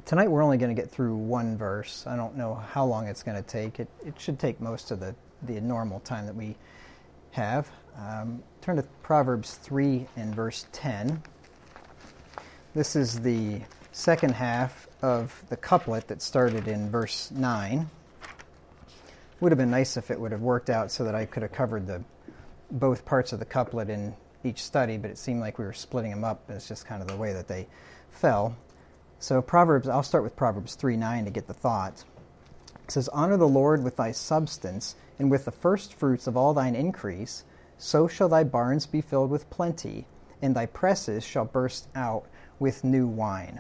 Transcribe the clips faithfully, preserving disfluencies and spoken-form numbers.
Tonight we're only going to get through one verse. I don't know how long it's going to take. It, it should take most of the, the normal time that we have. Um, turn to Proverbs three and verse ten. This is the second half of the couplet that started in verse nine. Would have been nice if it would have worked out so that I could have covered the both parts of the couplet in each study, but it seemed like we were splitting them up. It's just kind of the way that they fell. So Proverbs, I'll start with Proverbs three nine to get the thought. It says, "Honor the Lord with thy substance, and with the first fruits of all thine increase, so shall thy barns be filled with plenty, and thy presses shall burst out with new wine."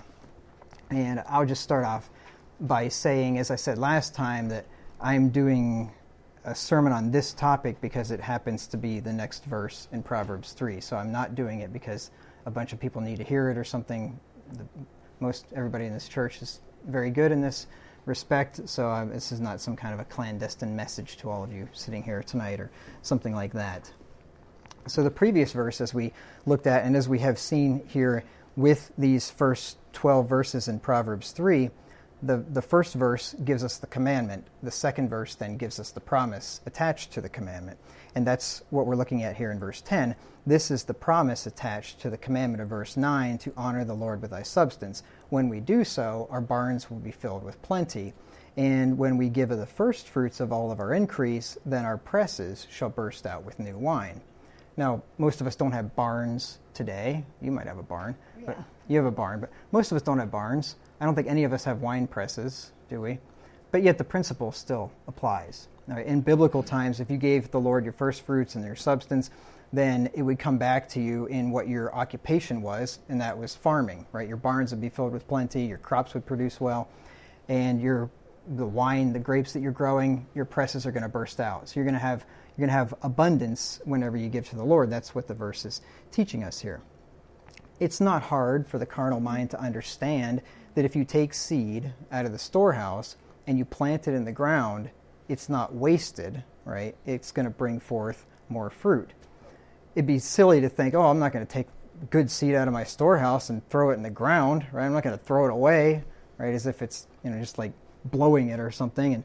And I'll just start off by saying, as I said last time, that I'm doing a sermon on this topic because it happens to be the next verse in Proverbs three. So I'm not doing it because a bunch of people need to hear it or something. The, most everybody in this church is very good in this respect, so um, this is not some kind of a clandestine message to all of you sitting here tonight or something like that. So the previous verse, as we looked at, and as we have seen here with these first twelve verses in Proverbs three, the, the first verse gives us the commandment. The second verse then gives us the promise attached to the commandment. And that's what we're looking at here in verse ten. This is the promise attached to the commandment of verse nine, to honor the Lord with thy substance. When we do so, our barns will be filled with plenty. And when we give of the first fruits of all of our increase, then our presses shall burst out with new wine. Now, most of us don't have barns today. You might have a barn. Yeah. But you have a barn, but most of us don't have barns. I don't think any of us have wine presses, do we? But yet the principle still applies. Now, in biblical times, if you gave the Lord your first fruits and your substance, then it would come back to you in what your occupation was, and that was farming, right? Your barns would be filled with plenty, your crops would produce well, and your the wine, the grapes that you're growing, your presses are going to burst out. So you're going to have you're going to have abundance whenever you give to the Lord. That's what the verse is teaching us here. It's not hard for the carnal mind to understand that if you take seed out of the storehouse and you plant it in the ground, it's not wasted, right? It's going to bring forth more fruit. It'd be silly to think, oh, I'm not going to take good seed out of my storehouse and throw it in the ground, right? I'm not going to throw it away, right? As if it's, you know, just like blowing it or something, and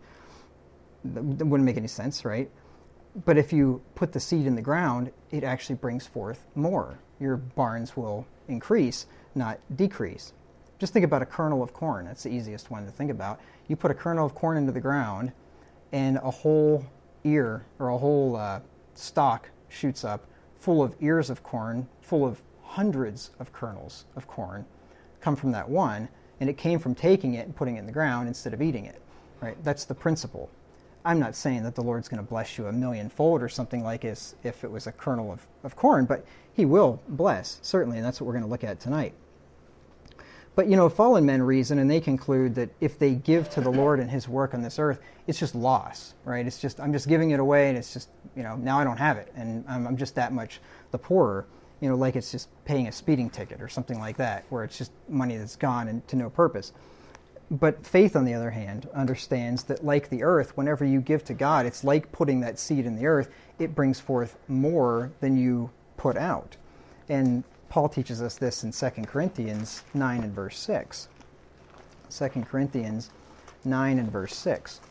that wouldn't make any sense, right? But if you put the seed in the ground, it actually brings forth more. Your barns will increase, not decrease. Just think about a kernel of corn. That's the easiest one to think about. You put a kernel of corn into the ground, and a whole ear or a whole uh, stalk shoots up full of ears of corn, full of hundreds of kernels of corn come from that one, and it came from taking it and putting it in the ground instead of eating it, right? That's the principle. I'm not saying that the Lord's going to bless you a millionfold or something like as if it was a kernel of, of corn, but he will bless, certainly, and that's what we're going to look at tonight. But, you know, fallen men reason, and they conclude that if they give to the Lord and his work on this earth, it's just loss, right? It's just, I'm just giving it away, and it's just, you know, now I don't have it, and I'm, I'm just that much the poorer, you know, like it's just paying a speeding ticket or something like that, where it's just money that's gone and to no purpose. But faith, on the other hand, understands that like the earth, whenever you give to God, it's like putting that seed in the earth. It brings forth more than you put out. And Paul teaches us this in Second Corinthians nine and verse six. Second Corinthians nine and verse six.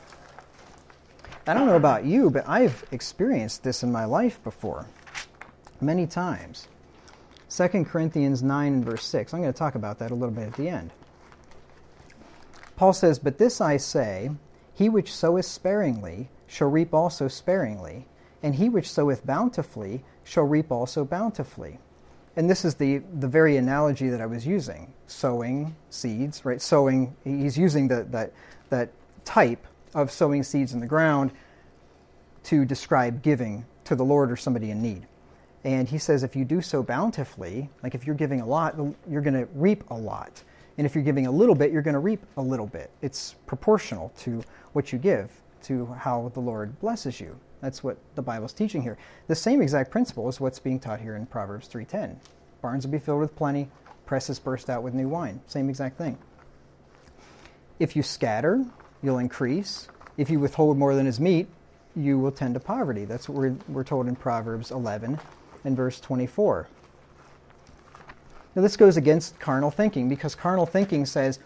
I don't know about you, but I've experienced this in my life before, many times. Second Corinthians nine and verse six. I'm going to talk about that a little bit at the end. Paul says, "But this I say, he which soweth sparingly shall reap also sparingly, and he which soweth bountifully shall reap also bountifully." And this is the, the very analogy that I was using. Sowing seeds, right? Sowing, he's using the, that, that type of sowing seeds in the ground to describe giving to the Lord or somebody in need. And he says if you do so bountifully, like if you're giving a lot, you're going to reap a lot. And if you're giving a little bit, you're going to reap a little bit. It's proportional to what you give, to how the Lord blesses you. That's what the Bible's teaching here. The same exact principle is what's being taught here in Proverbs three ten. Barns will be filled with plenty, presses burst out with new wine. Same exact thing. If you scatter, you'll increase. If you withhold more than is meet, you will tend to poverty. That's what we're, we're told in Proverbs eleven and verse twenty-four. Now this goes against carnal thinking, because carnal thinking says,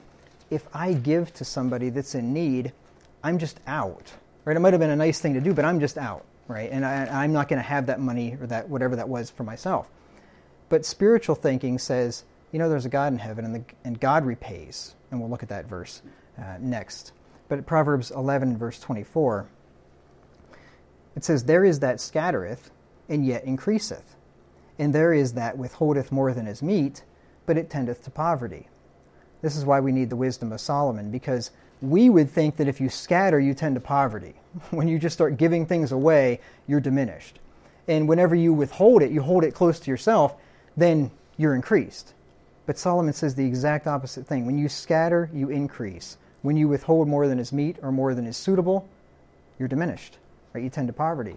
if I give to somebody that's in need, I'm just out, right? It might have been a nice thing to do, but I'm just out, right? And I, I'm not going to have that money or that whatever that was for myself. But spiritual thinking says, you know, there's a God in heaven, and, the, and God repays. And we'll look at that verse uh, next. But Proverbs eleven, verse twenty-four, it says, there is that scattereth, and yet increaseth. And there is that withholdeth more than is meet, but it tendeth to poverty. This is why we need the wisdom of Solomon, because we would think that if you scatter, you tend to poverty. When you just start giving things away, you're diminished. And whenever you withhold it, you hold it close to yourself, then you're increased. But Solomon says the exact opposite thing. When you scatter, you increase. When you withhold more than is meet or more than is suitable, you're diminished, right? You tend to poverty.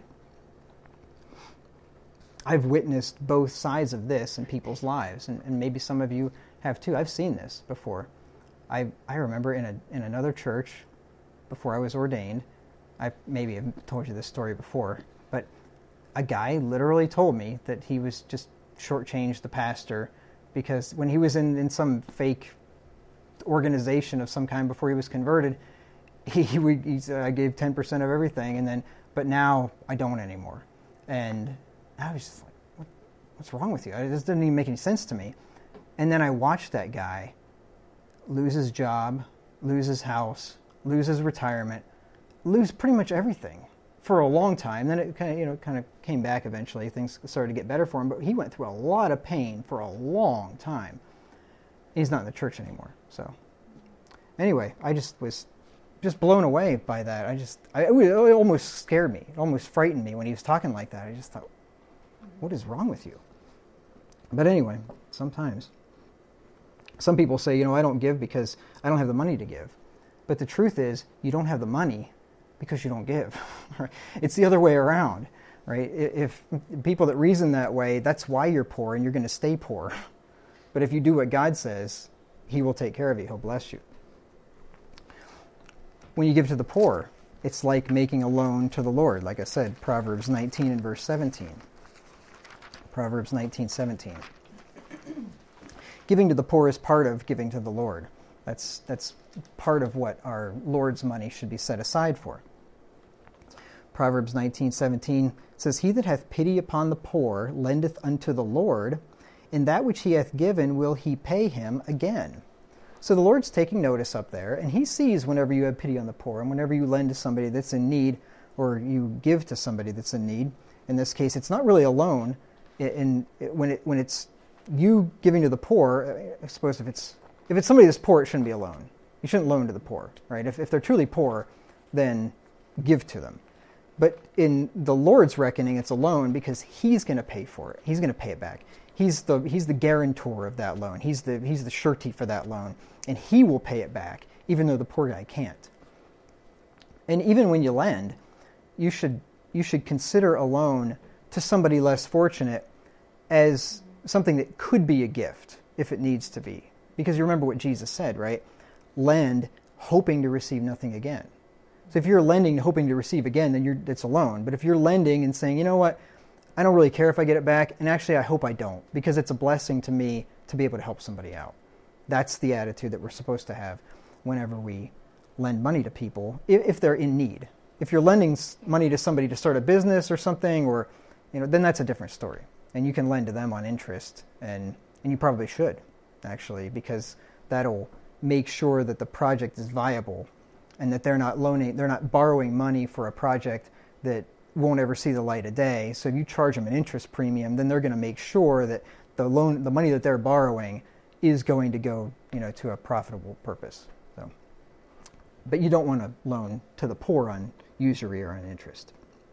I've witnessed both sides of this in people's lives, and, and maybe some of you have too. I've seen this before. I I remember in a in another church, before I was ordained, I maybe have told you this story before, but a guy literally told me that he was just shortchanged the pastor because when he was in, in some fake organization of some kind before he was converted, he, he, he said, I gave ten percent of everything, and then, but now I don't anymore. And I was just like, what, what's wrong with you? This doesn't even make any sense to me. And then I watched that guy lose his job, lose his house, lose his retirement, lose pretty much everything for a long time. Then it kind of, you know, kind of came back eventually. Things started to get better for him, but he went through a lot of pain for a long time. He's not in the church anymore. So anyway, I just was just blown away by that. I just, I, it almost scared me. It almost frightened me when he was talking like that. I just thought, what is wrong with you? But anyway, sometimes. Some people say, you know, I don't give because I don't have the money to give. But the truth is, you don't have the money because you don't give. It's the other way around, right? If people that reason that way, that's why you're poor and you're going to stay poor. But if you do what God says, He will take care of you. He'll bless you. When you give to the poor, it's like making a loan to the Lord. Like I said, Proverbs nineteen and verse seventeen. Proverbs nineteen, seventeen. Giving to the poor is part of giving to the Lord. That's that's part of what our Lord's money should be set aside for. Proverbs nineteen, seventeen says, He that hath pity upon the poor lendeth unto the Lord, and that which he hath given will he pay him again. So the Lord's taking notice up there, and He sees whenever you have pity on the poor, and whenever you lend to somebody that's in need, or you give to somebody that's in need. In this case, it's not really a loan. In, in when it when it's you giving to the poor, I suppose if it's if it's somebody that's poor, it shouldn't be a loan. You shouldn't loan to the poor, right? If if they're truly poor, then give to them. But in the Lord's reckoning, it's a loan because He's going to pay for it. He's going to pay it back. He's the he's the guarantor of that loan. He's the he's the surety for that loan, and He will pay it back, even though the poor guy can't. And even when you lend, you should you should consider a loan to somebody less fortunate as something that could be a gift if it needs to be. Because you remember what Jesus said, right? Lend, hoping to receive nothing again. So if you're lending, hoping to receive again, then you're, it's a loan. But if you're lending and saying, you know what, I don't really care if I get it back, and actually I hope I don't, because it's a blessing to me to be able to help somebody out. That's the attitude that we're supposed to have whenever we lend money to people, if they're in need. If you're lending money to somebody to start a business or something, or you know, then that's a different story. And you can lend to them on interest, and, and you probably should, actually, because that'll make sure that the project is viable and that they're not loaning, they're not borrowing money for a project that won't ever see the light of day. So if you charge them an interest premium, then they're going to make sure that the loan, the money that they're borrowing is going to go, you know, to a profitable purpose. So, but you don't want to loan to the poor on usury or on interest.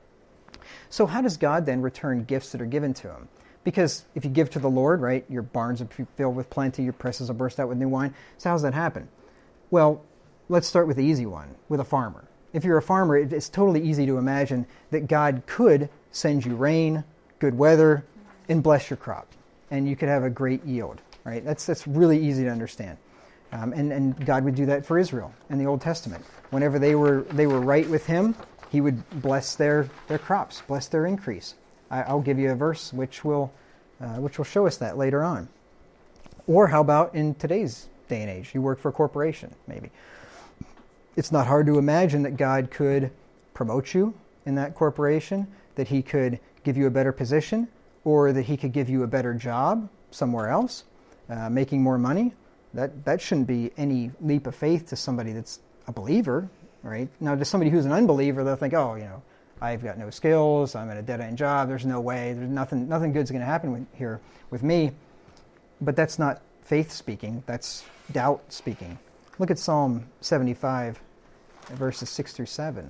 So how does God then return gifts that are given to Him? Because if you give to the Lord, right, your barns will be filled with plenty, your presses will burst out with new wine. So how does that happen? Well, let's start with the easy one, with a farmer. If you're a farmer, it's totally easy to imagine that God could send you rain, good weather, and bless your crop. And you could have a great yield, right? That's that's really easy to understand. Um, and, and God would do that for Israel in the Old Testament. Whenever they were they were right with Him, He would bless their, their crops, bless their increase. I, I'll give you a verse which will uh, which will show us that later on. Or how about in today's day day and age. You work for a corporation, maybe. It's not hard to imagine that God could promote you in that corporation, that he could give you a better position, or that he could give you a better job somewhere else, uh, making more money. That that shouldn't be any leap of faith to somebody that's a believer, right? Now, to somebody who's an unbeliever, they'll think, oh, you know, I've got no skills, I'm in a dead-end job, there's no way, there's nothing nothing good's going to happen with, here with me. But that's not faith speaking, that's doubt speaking. Look at Psalm seventy-five, verses six through seven.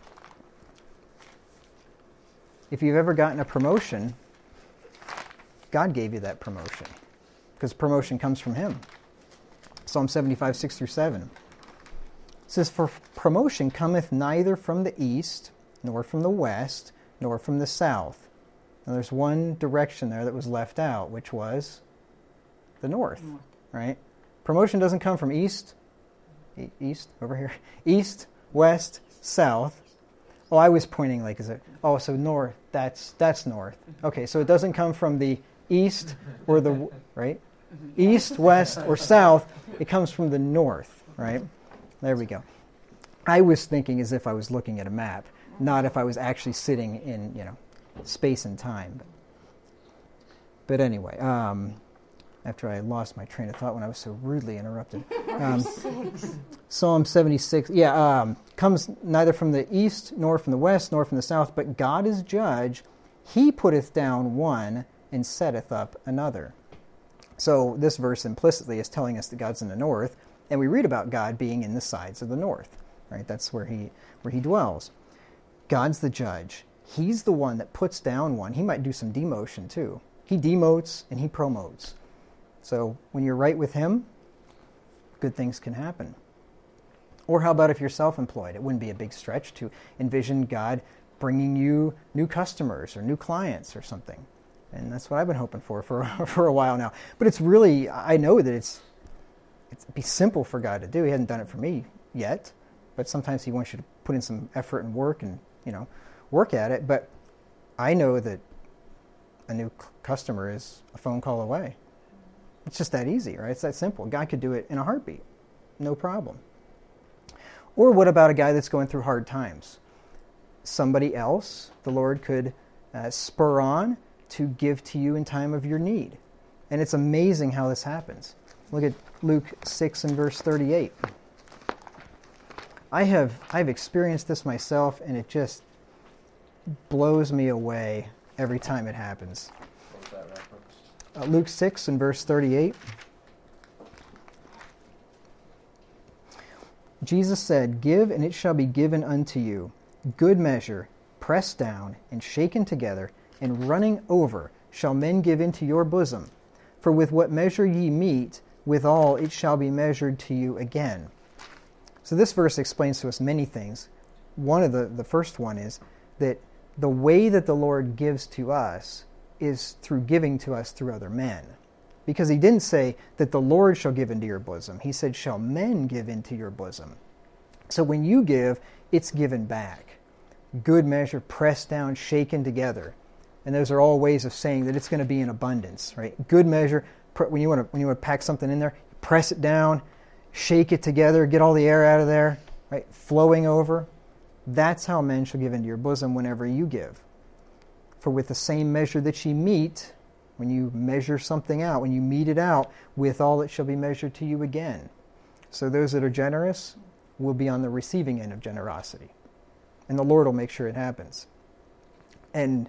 If you've ever gotten a promotion, God gave you that promotion, because promotion comes from him. Psalm seventy-five, six through seven. It says, for promotion cometh neither from the east, nor from the west, nor from the south. Now there's one direction there that was left out, which was the north, north. Right? Promotion doesn't come from east, e- east, over here, east, west, south. Oh, I was pointing like, is it, oh, so north, that's that's north. Okay, so it doesn't come from the east or the, right? East, west, or south, it comes from the north, right? There we go. I was thinking as if I was looking at a map, not if I was actually sitting in, you know, space and time. But, but anyway, um, after I lost my train of thought when I was so rudely interrupted. Um, Psalm seventy-six, yeah, um, comes neither from the east, nor from the west, nor from the south, but God is judge. He putteth down one and setteth up another. So this verse implicitly is telling us that God's in the north, and we read about God being in the sides of the north, right? That's where he where he dwells. God's the judge. He's the one that puts down one. He might do some demotion too. He demotes and he promotes. So when you're right with him, good things can happen. Or how about if you're self-employed? It wouldn't be a big stretch to envision God bringing you new customers or new clients or something. And that's what I've been hoping for for, for a while now. But it's really, I know that it's, it'd be simple for God to do. He hasn't done it for me yet. But sometimes he wants you to put in some effort and work and, you know, work at it. But I know that a new c- customer is a phone call away. It's just that easy, right? It's that simple. God could do it in a heartbeat. No problem. Or what about a guy that's going through hard times? Somebody else, the Lord could uh, spur on to give to you in time of your need. And it's amazing how this happens. Look at Luke six and verse thirty-eight. I have I've experienced this myself, and it just blows me away every time it happens. What's that reference? Uh, Luke six and verse thirty-eight. Jesus said, give, and it shall be given unto you. Good measure, pressed down, and shaken together, and running over, shall men give into your bosom. For with what measure ye meet, withal it shall be measured to you again. So this verse explains to us many things. One of the, the first one is that the way that the Lord gives to us is through giving to us through other men. Because he didn't say that the Lord shall give into your bosom. He said, shall men give into your bosom. So when you give, it's given back. Good measure, pressed down, shaken together. And those are all ways of saying that it's going to be in abundance, right? Good measure, when you want to when you want to pack something in there, press it down, shake it together, get all the air out of there, right? Flowing over. That's how men shall give into your bosom whenever you give. For with the same measure that ye meet, when you measure something out, when you mete it out, withal it shall be measured to you again. So those that are generous will be on the receiving end of generosity. And the Lord will make sure it happens. And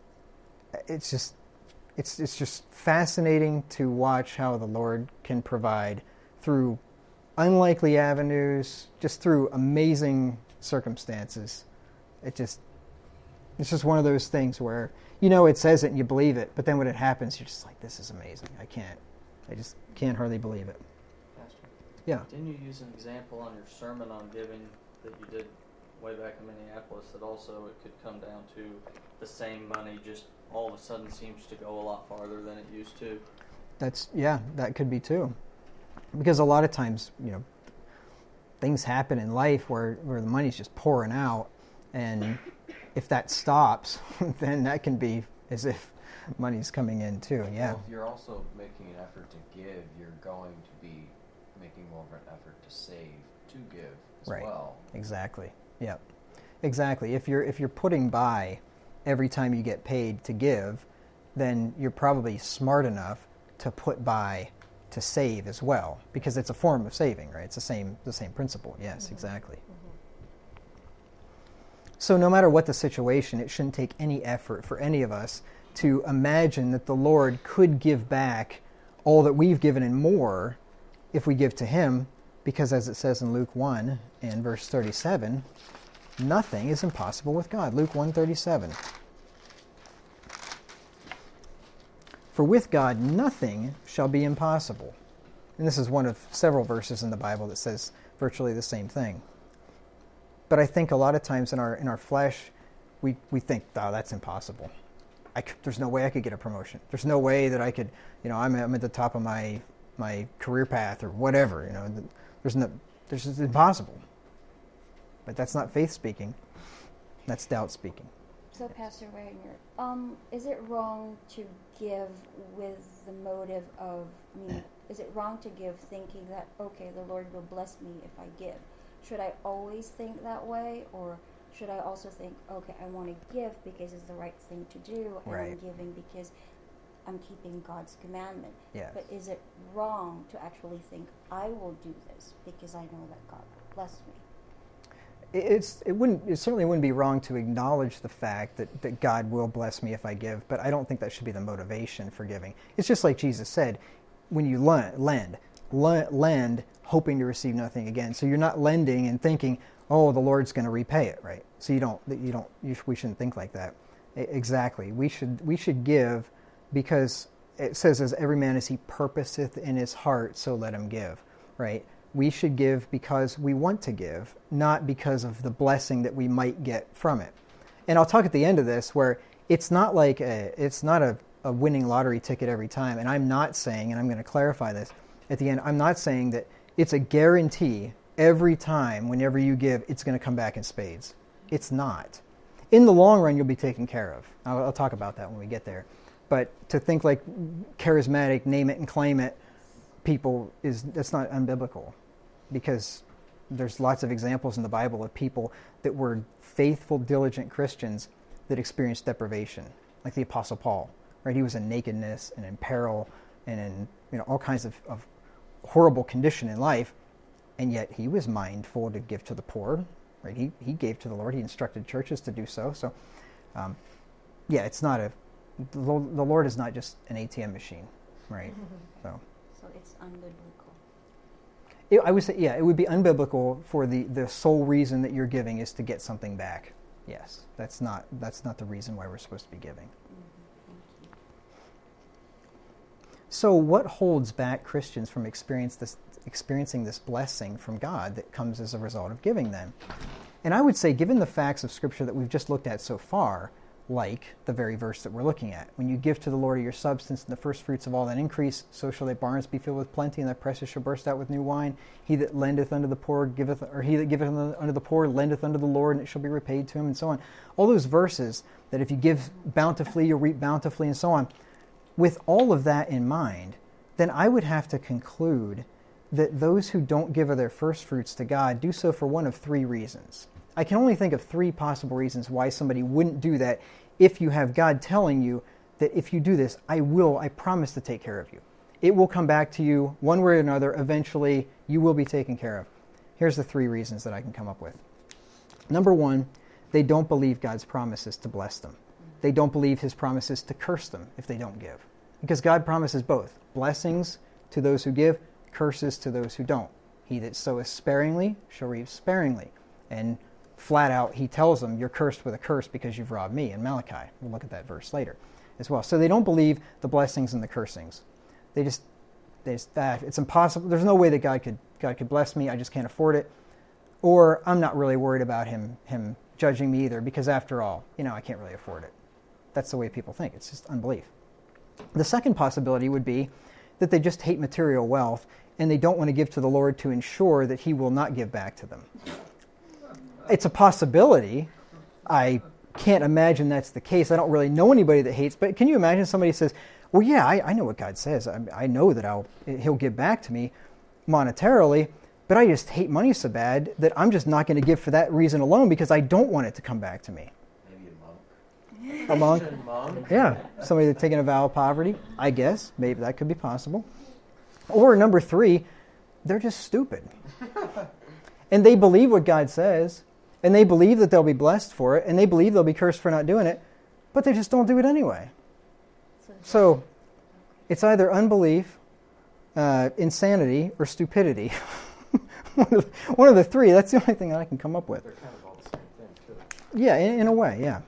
it's just it's it's just fascinating to watch how the Lord can provide through unlikely avenues, just through amazing circumstances. It just it's just one of those things where, you know, it says it and you believe it, but then when it happens, you're just like, this is amazing. I can't, I just can't hardly believe it. Pastor, yeah. Didn't you use an example on your sermon on giving that you did way back in Minneapolis that also it could come down to the same money just all of a sudden seems to go a lot farther than it used to? That's, yeah, that could be too. Because a lot of times, you know, things happen in life where, where the money's just pouring out, and if that stops, then that can be as if money's coming in too, yeah. Well, if you're also making an effort to give, you're going to be making making more of an effort to save, to give as Right. well. Exactly. Yeah. Exactly. If you're if you're putting by every time you get paid to give, then you're probably smart enough to put by to save as well, because it's a form of saving, right? It's the same the same principle. Yes, mm-hmm. exactly. Mm-hmm. So no matter what the situation, it shouldn't take any effort for any of us to imagine that the Lord could give back all that we've given and more if we give to Him, because as it says in Luke one and verse thirty-seven, nothing is impossible with God. Luke one thirty-seven. For with God nothing shall be impossible. And this is one of several verses in the Bible that says virtually the same thing. But I think a lot of times in our in our flesh, we, we think, oh, that's impossible. I could, there's no way I could get a promotion. There's no way that I could, you know, I'm, I'm at the top of my my career path or whatever. You know, there's no, there's it's impossible. But that's not faith speaking. That's doubt speaking. So, Pastor Wagner, um, is it wrong to give with the motive of, I mean, is it wrong to give thinking that, okay, the Lord will bless me if I give? Should I always think that way, or should I also think, okay, I want to give because it's the right thing to do, and right. I'm giving because I'm keeping God's commandment? Yes. But is it wrong to actually think, I will do this because I know that God will bless me? It's it wouldn't it certainly wouldn't be wrong to acknowledge the fact that, that God will bless me if I give, but I don't think that should be the motivation for giving. It's just like Jesus said, when you lend, lend, lend hoping to receive nothing again. So you're not lending and thinking, oh, the Lord's going to repay it, right? So you don't you don't you, we shouldn't think like that. Exactly. We should we should give because it says, as every man as he purposeth in his heart, so let him give, right? We should give because we want to give, not because of the blessing that we might get from it. And I'll talk at the end of this where it's not like a, it's not a, a winning lottery ticket every time. And I'm not saying, and I'm going to clarify this at the end, I'm not saying that it's a guarantee every time whenever you give, it's going to come back in spades. It's not. In the long run, you'll be taken care of. I'll, I'll talk about that when we get there. But to think like charismatic, name it and claim it, people, is that's not unbiblical, because there's lots of examples in the Bible of people that were faithful, diligent Christians that experienced deprivation, like the Apostle Paul, right? He was in nakedness and in peril and in you know all kinds of, of horrible condition in life, and yet he was mindful to give to the poor, right? He he gave to the Lord. He instructed churches to do so. So, um, yeah, it's not a the Lord is not just an A T M machine, right? So. So it's unbiblical. It, I would say, yeah, it would be unbiblical for the, the sole reason that you're giving is to get something back. Yes, that's not that's not the reason why we're supposed to be giving. Mm-hmm. Thank you. So, what holds back Christians from experience this, experiencing this blessing from God that comes as a result of giving then? And I would say, given the facts of Scripture that we've just looked at so far, like the very verse that we're looking at. When you give to the Lord of your substance and the first fruits of all that increase, so shall thy barns be filled with plenty, and thy presses shall burst out with new wine. He that lendeth unto the poor giveth, or he that giveth unto the poor lendeth unto the Lord, and it shall be repaid to him, and so on. All those verses that if you give bountifully, you'll reap bountifully, and so on. With all of that in mind, then I would have to conclude that those who don't give of their first fruits to God do so for one of three reasons. I can only think of three possible reasons why somebody wouldn't do that if you have God telling you that if you do this, I will, I promise to take care of you. It will come back to you one way or another. Eventually, you will be taken care of. Here's the three reasons that I can come up with. Number one, they don't believe God's promises to bless them. They don't believe his promises to curse them if they don't give. Because God promises both. Blessings to those who give, curses to those who don't. He that soweth sparingly shall reap sparingly. And flat out, he tells them, you're cursed with a curse because you've robbed me in Malachi. We'll look at that verse later as well. So they don't believe the blessings and the cursings. They just, they just ah, it's impossible. There's no way that God could God could bless me. I just can't afford it. Or I'm not really worried about him him judging me either, because after all, you know, I can't really afford it. That's the way people think. It's just unbelief. The second possibility would be that they just hate material wealth and they don't want to give to the Lord to ensure that he will not give back to them. It's a possibility. I can't imagine that's the case. I don't really know anybody that hates, but can you imagine somebody says, well, yeah, I, I know what God says. I, I know that I'll, he'll give back to me, monetarily, but I just hate money so bad that I'm just not going to give for that reason alone because I don't want it to come back to me. Maybe a monk. A monk? Christian monk. Yeah, somebody that's taking a vow of poverty, I guess. Maybe that could be possible. Or number three, they're just stupid. And they believe what God says, and they believe that they'll be blessed for it, and they believe they'll be cursed for not doing it, but they just don't do it anyway. So it's either unbelief, uh, insanity, or stupidity. one, of the, one of the three, that's the only thing that I can come up with. They're kind of all the same thing, too. Yeah, in, in a way, yeah.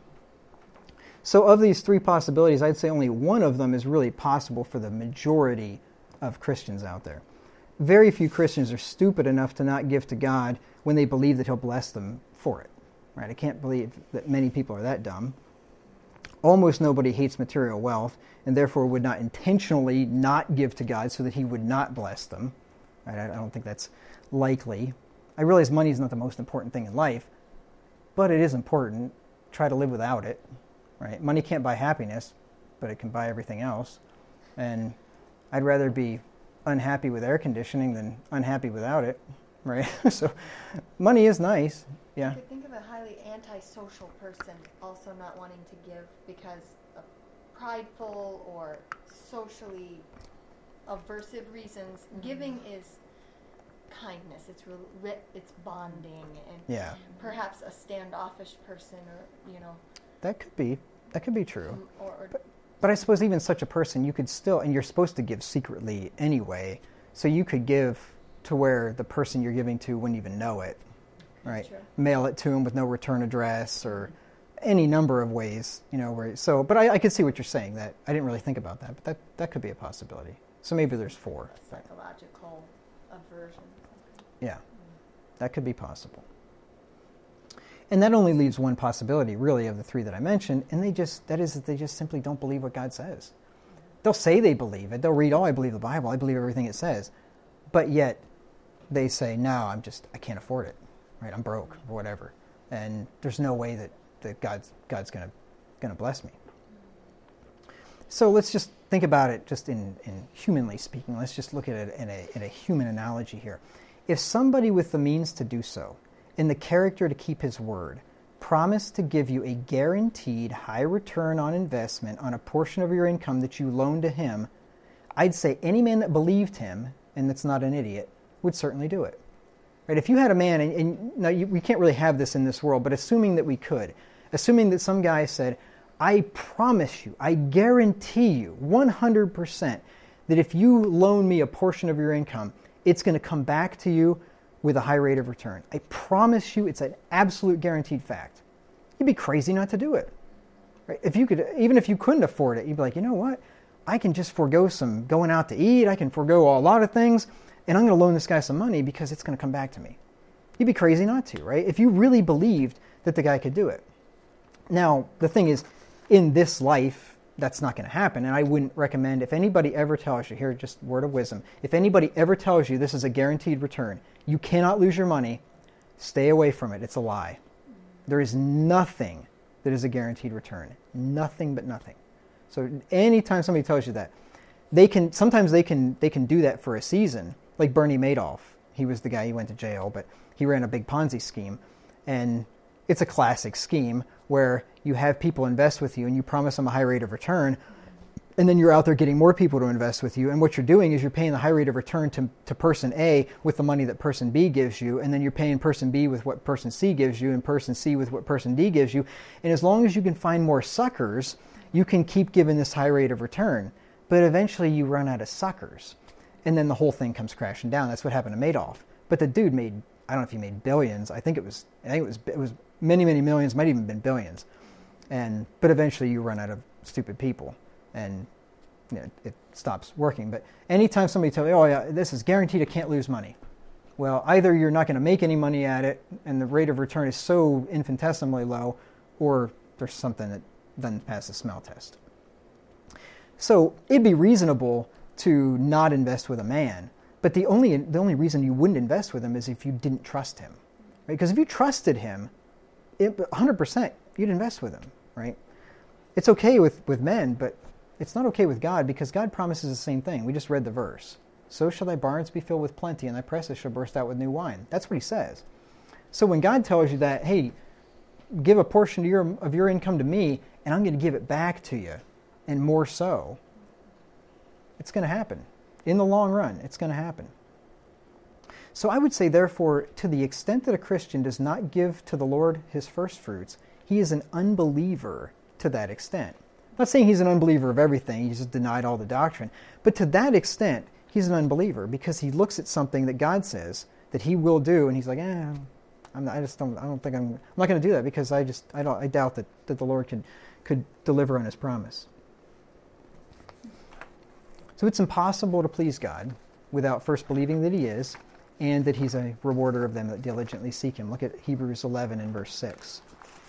So of these three possibilities, I'd say only one of them is really possible for the majority of Christians out there. Very few Christians are stupid enough to not give to God when they believe that He'll bless them for it. Right? I can't believe that many people are that dumb. Almost nobody hates material wealth and therefore would not intentionally not give to God so that He would not bless them. Right? I don't think that's likely. I realize money is not the most important thing in life, but it is important. Try to live without it. Right? Money can't buy happiness, but it can buy everything else. And I'd rather be unhappy with air conditioning than unhappy without it. Right? So money is nice. Yeah. I could think of a highly antisocial person also not wanting to give because of prideful or socially aversive reasons. Mm-hmm. Giving is kindness. It's re- it's bonding, and Yeah. perhaps a standoffish person, or you know, That could be. That could be true. or, or But, but I suppose even such a person, you could still, and you're supposed to give secretly anyway, so you could give to where the person you're giving to wouldn't even know it, right? true. Mail it to them with no return address or any number of ways, you know. Where so, but I, I could see what you're saying. That I didn't really think about that, but that that could be a possibility. So maybe there's four. a psychological aversion. Yeah, that could be possible. And that only leaves one possibility, really, of the three that I mentioned, and they just that is that they just simply don't believe what God says. They'll say they believe it. They'll read, oh, I believe the Bible. I believe everything it says. But yet they say, no, I'm just, I can't afford it. Right? I'm broke or whatever. And there's no way that, that God's God's going to going to bless me. So let's just think about it just in, in humanly speaking. Let's just look at it in a, in a human analogy here. If somebody with the means to do so, and the character to keep his word, promised to give you a guaranteed high return on investment on a portion of your income that you loan to him, I'd say any man that believed him, and that's not an idiot, would certainly do it. Right? If you had a man, and, and now you, we can't really have this in this world, but assuming that we could, assuming that some guy said, I promise you, I guarantee you one hundred percent that if you loan me a portion of your income, it's going to come back to you with a high rate of return. I promise you, it's an absolute guaranteed fact. You'd be crazy not to do it. Right? If you could, even if you couldn't afford it, you'd be like, you know what? I can just forego some going out to eat. I can forego a lot of things, and I'm going to loan this guy some money because it's going to come back to me. You'd be crazy not to, right? If you really believed that the guy could do it. Now, the thing is, in this life, that's not going to happen, and I wouldn't recommend, if anybody ever tells you, here, just word of wisdom, if anybody ever tells you this is a guaranteed return, you cannot lose your money, stay away from it. It's a lie. There is nothing that is a guaranteed return. Nothing but nothing. So anytime somebody tells you that, they can sometimes they can they can do that for a season, like Bernie Madoff. He was the guy, he went to jail, but he ran a big Ponzi scheme, and it's a classic scheme where you have people invest with you and you promise them a high rate of return, and then you're out there getting more people to invest with you, and what you're doing is you're paying the high rate of return to, to person A with the money that person B gives you, and then you're paying person B with what person C gives you, and person C with what person D gives you, and as long as you can find more suckers, you can keep giving this high rate of return, but eventually you run out of suckers, and then the whole thing comes crashing down. That's what happened to Madoff. But the dude made, I don't know if he made billions, I think it was, I think it was, it was many, many millions, might even been billions, and but eventually you run out of stupid people. And you know, it stops working. But anytime somebody tells me, oh yeah, this is guaranteed, I can't lose money. Well, either you're not going to make any money at it, and the rate of return is so infinitesimally low, or there's something that doesn't pass the smell test. So it'd be reasonable to not invest with a man, but the only the only reason you wouldn't invest with him is if you didn't trust him. Right? Because if you trusted him, it, one hundred percent, you'd invest with him. Right? It's okay with, with men, but it's not okay with God, because God promises the same thing. We just read the verse. so shall thy barns be filled with plenty, and thy presses shall burst out with new wine. That's what he says. So when God tells you that, hey, give a portion of your, of your income to me, and I'm going to give it back to you, and more so, it's going to happen. In the long run, it's going to happen. So I would say, therefore, to the extent that a Christian does not give to the Lord his first fruits, he is an unbeliever to that extent. I'm not saying he's an unbeliever of everything, he's just denied all the doctrine. But to that extent, he's an unbeliever because he looks at something that God says that he will do, and he's like, eh, I'm not, I just don't, I don't think I'm, I'm not going to do that because I just, I don't, I doubt that, that the Lord could, could deliver on his promise. So it's impossible to please God without first believing that he is, and that he's a rewarder of them that diligently seek him. Look at Hebrews eleven and verse six.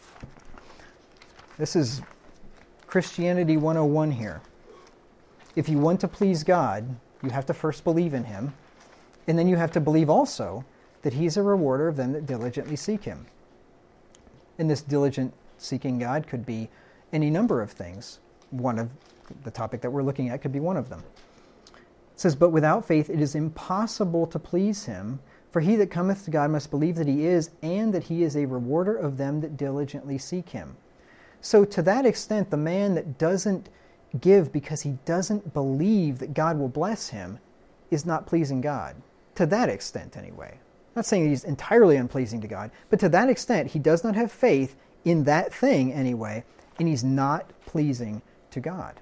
This is Christianity one oh one here. If you want to please God, you have to first believe in him, and then you have to believe also that he's a rewarder of them that diligently seek him. And this diligent seeking God could be any number of things. One of the topic that we're looking at could be one of them. It says, but without faith it is impossible to please him, for he that cometh to God must believe that he is, and that he is a rewarder of them that diligently seek him. So to that extent, the man that doesn't give because he doesn't believe that God will bless him is not pleasing God. To that extent, anyway. I'm not saying he's entirely unpleasing to God, but to that extent, he does not have faith in that thing anyway, and he's not pleasing to God.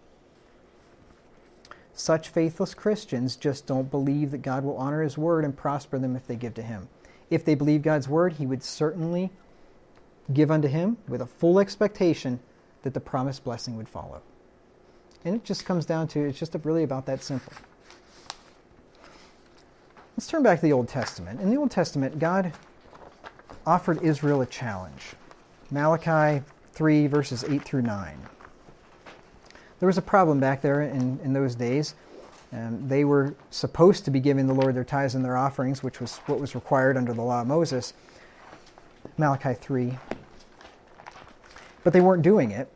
Such faithless Christians just don't believe that God will honor his word and prosper them if they give to him. If they believe God's word, he would certainly give unto him with a full expectation that the promised blessing would follow. And it just comes down to, it's just really about that simple. Let's turn back to the Old Testament. In the Old Testament, God offered Israel a challenge. Malachi three, verses eight through nine. There was a problem back there in, in those days. Um, they were supposed to be giving the Lord their tithes and their offerings, which was what was required under the law of Moses. Malachi three. But they weren't doing it.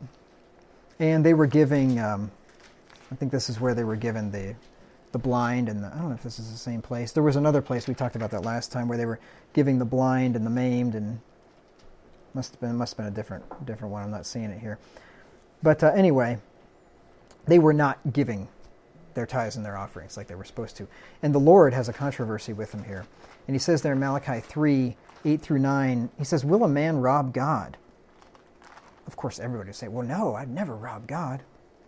And they were giving, um, I think this is where they were given the the blind and the, I don't know if this is the same place. There was another place, we talked about that last time, where they were giving the blind and the maimed, and must have been, must have been a different, different one. I'm not seeing it here. But uh, anyway, they were not giving their tithes and their offerings like they were supposed to. And the Lord has a controversy with them here. And he says there in Malachi three, eight through nine, he says, will a man rob God? Of course, everybody would say, well, no, I'd never rob God.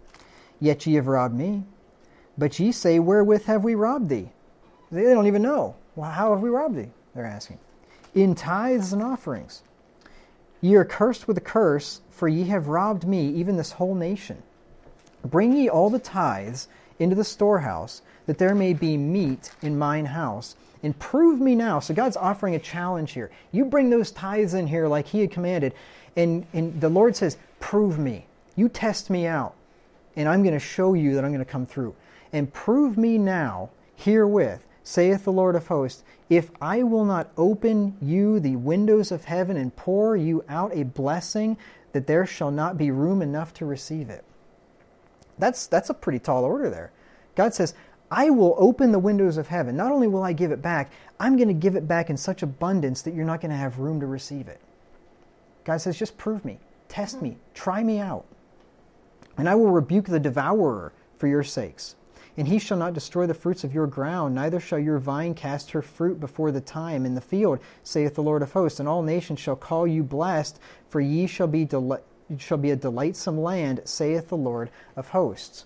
Yet ye have robbed me. But ye say, wherewith have we robbed thee? They don't even know. Well, how have we robbed thee? They're asking. In tithes and offerings. Ye are cursed with a curse, for ye have robbed me, even this whole nation. Bring ye all the tithes into the storehouse, that there may be meat in mine house. And prove me now. So God's offering a challenge here. You bring those tithes in here like he had commanded. And, and the Lord says, prove me. You test me out. And I'm going to show you that I'm going to come through. And prove me now, herewith, saith the Lord of hosts, if I will not open you the windows of heaven and pour you out a blessing, that there shall not be room enough to receive it. That's, that's a pretty tall order there. God says, I will open the windows of heaven. Not only will I give it back, I'm going to give it back in such abundance that you're not going to have room to receive it. God says, just prove me. Test mm-hmm. me. Try me out. And I will rebuke the devourer for your sakes. And he shall not destroy the fruits of your ground, neither shall your vine cast her fruit before the time in the field, saith the Lord of hosts. And all nations shall call you blessed, for ye shall be, del- shall be a delightsome land, saith the Lord of hosts.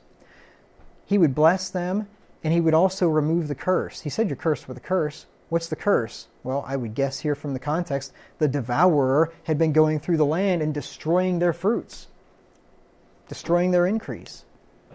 He would bless them, and he would also remove the curse. He said you're cursed with a curse. What's the curse? Well, I would guess here from the context, the devourer had been going through the land and destroying their fruits, destroying their increase.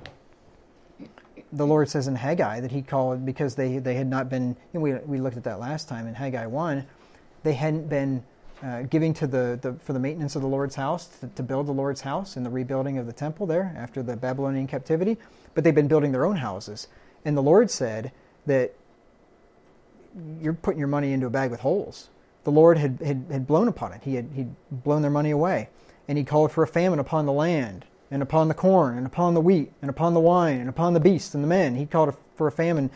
The Lord says in Haggai that he called, because they, they had not been, you know, we, we looked at that last time in Haggai one, they hadn't been uh, giving to the, the for the maintenance of the Lord's house, to, to build the Lord's house and the rebuilding of the temple there after the Babylonian captivity, but they've been building their own houses. And the Lord said that you're putting your money into a bag with holes. The Lord had, had, had blown upon it. He had he'd blown their money away. And he called for a famine upon the land, and upon the corn, and upon the wheat, and upon the wine, and upon the beasts and the men. He called for a famine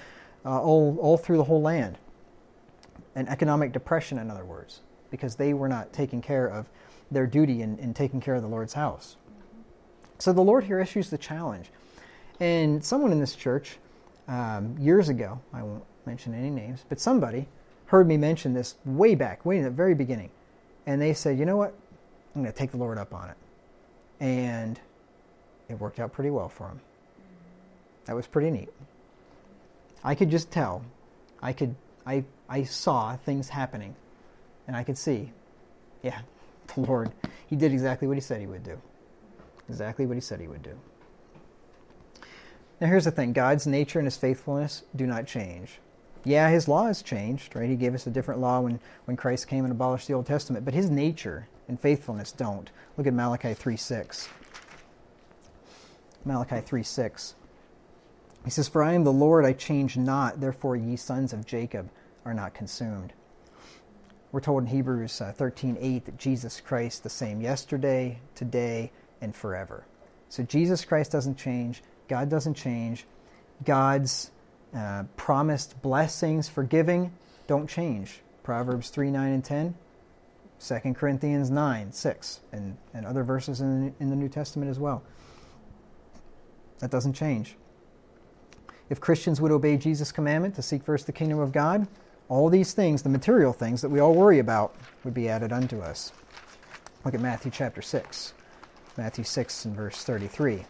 uh, all, all through the whole land. An economic depression, in other words, because they were not taking care of their duty in, in taking care of the Lord's house. So the Lord here issues the challenge. And someone in this church, um, years ago, I won't mention any names, but somebody heard me mention this way back, way in the very beginning. And they said, you know what? I'm going to take the Lord up on it. And it worked out pretty well for him. That was pretty neat. I could just tell. I could, I, I saw things happening. And I could see, yeah, the Lord, he did exactly what he said he would do. Exactly what he said he would do. Now here's the thing. God's nature and his faithfulness do not change. Yeah, his law has changed, right? He gave us a different law when, when Christ came and abolished the Old Testament. But his nature and faithfulness don't. Look at Malachi three six. Malachi three six. He says, "For I am the Lord, I change not, therefore ye sons of Jacob are not consumed." We're told in Hebrews uh, thirteen eight that Jesus Christ the same yesterday, today, and forever. So Jesus Christ doesn't change. God doesn't change. God's uh, promised blessings for giving don't change. Proverbs three nine and ten. Second Corinthians nine six. And, and other verses in, in the New Testament as well. That doesn't change. If Christians would obey Jesus' commandment to seek first the kingdom of God, all these things, the material things that we all worry about, would be added unto us. Look at Matthew chapter six. Matthew six and verse thirty-three.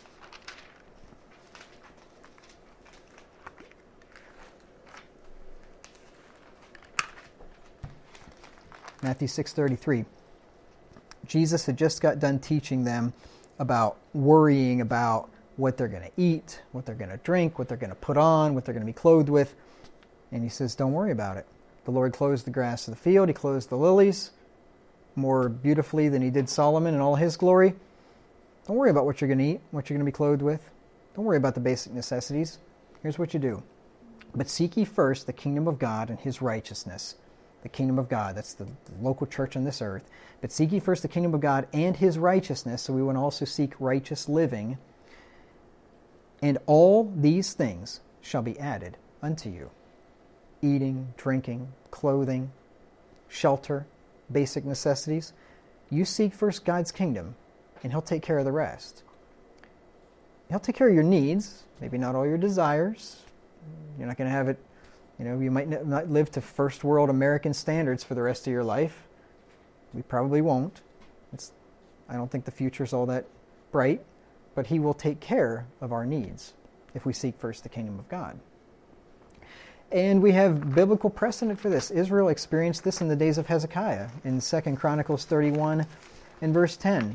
Matthew six thirty-three. Jesus had just got done teaching them about worrying about what they're going to eat, what they're going to drink, what they're going to put on, what they're going to be clothed with. And he says, don't worry about it. The Lord clothes the grass of the field. He clothes the lilies more beautifully than he did Solomon in all his glory. Don't worry about what you're going to eat, what you're going to be clothed with. Don't worry about the basic necessities. Here's what you do. But seek ye first the kingdom of God and his righteousness. The kingdom of God, that's the local church on this earth. But seek ye first the kingdom of God and his righteousness, so we want to also seek righteous living. And all these things shall be added unto you. Eating, drinking, clothing, shelter, basic necessities. You seek first God's kingdom, and he'll take care of the rest. He'll take care of your needs, maybe not all your desires. You're not going to have it, you know, you might not live to first world American standards for the rest of your life. We probably won't. It's, I don't think the future's all that bright, but he will take care of our needs if we seek first the kingdom of God. And we have biblical precedent for this. Israel experienced this in the days of Hezekiah in Second Chronicles thirty-one and verse ten.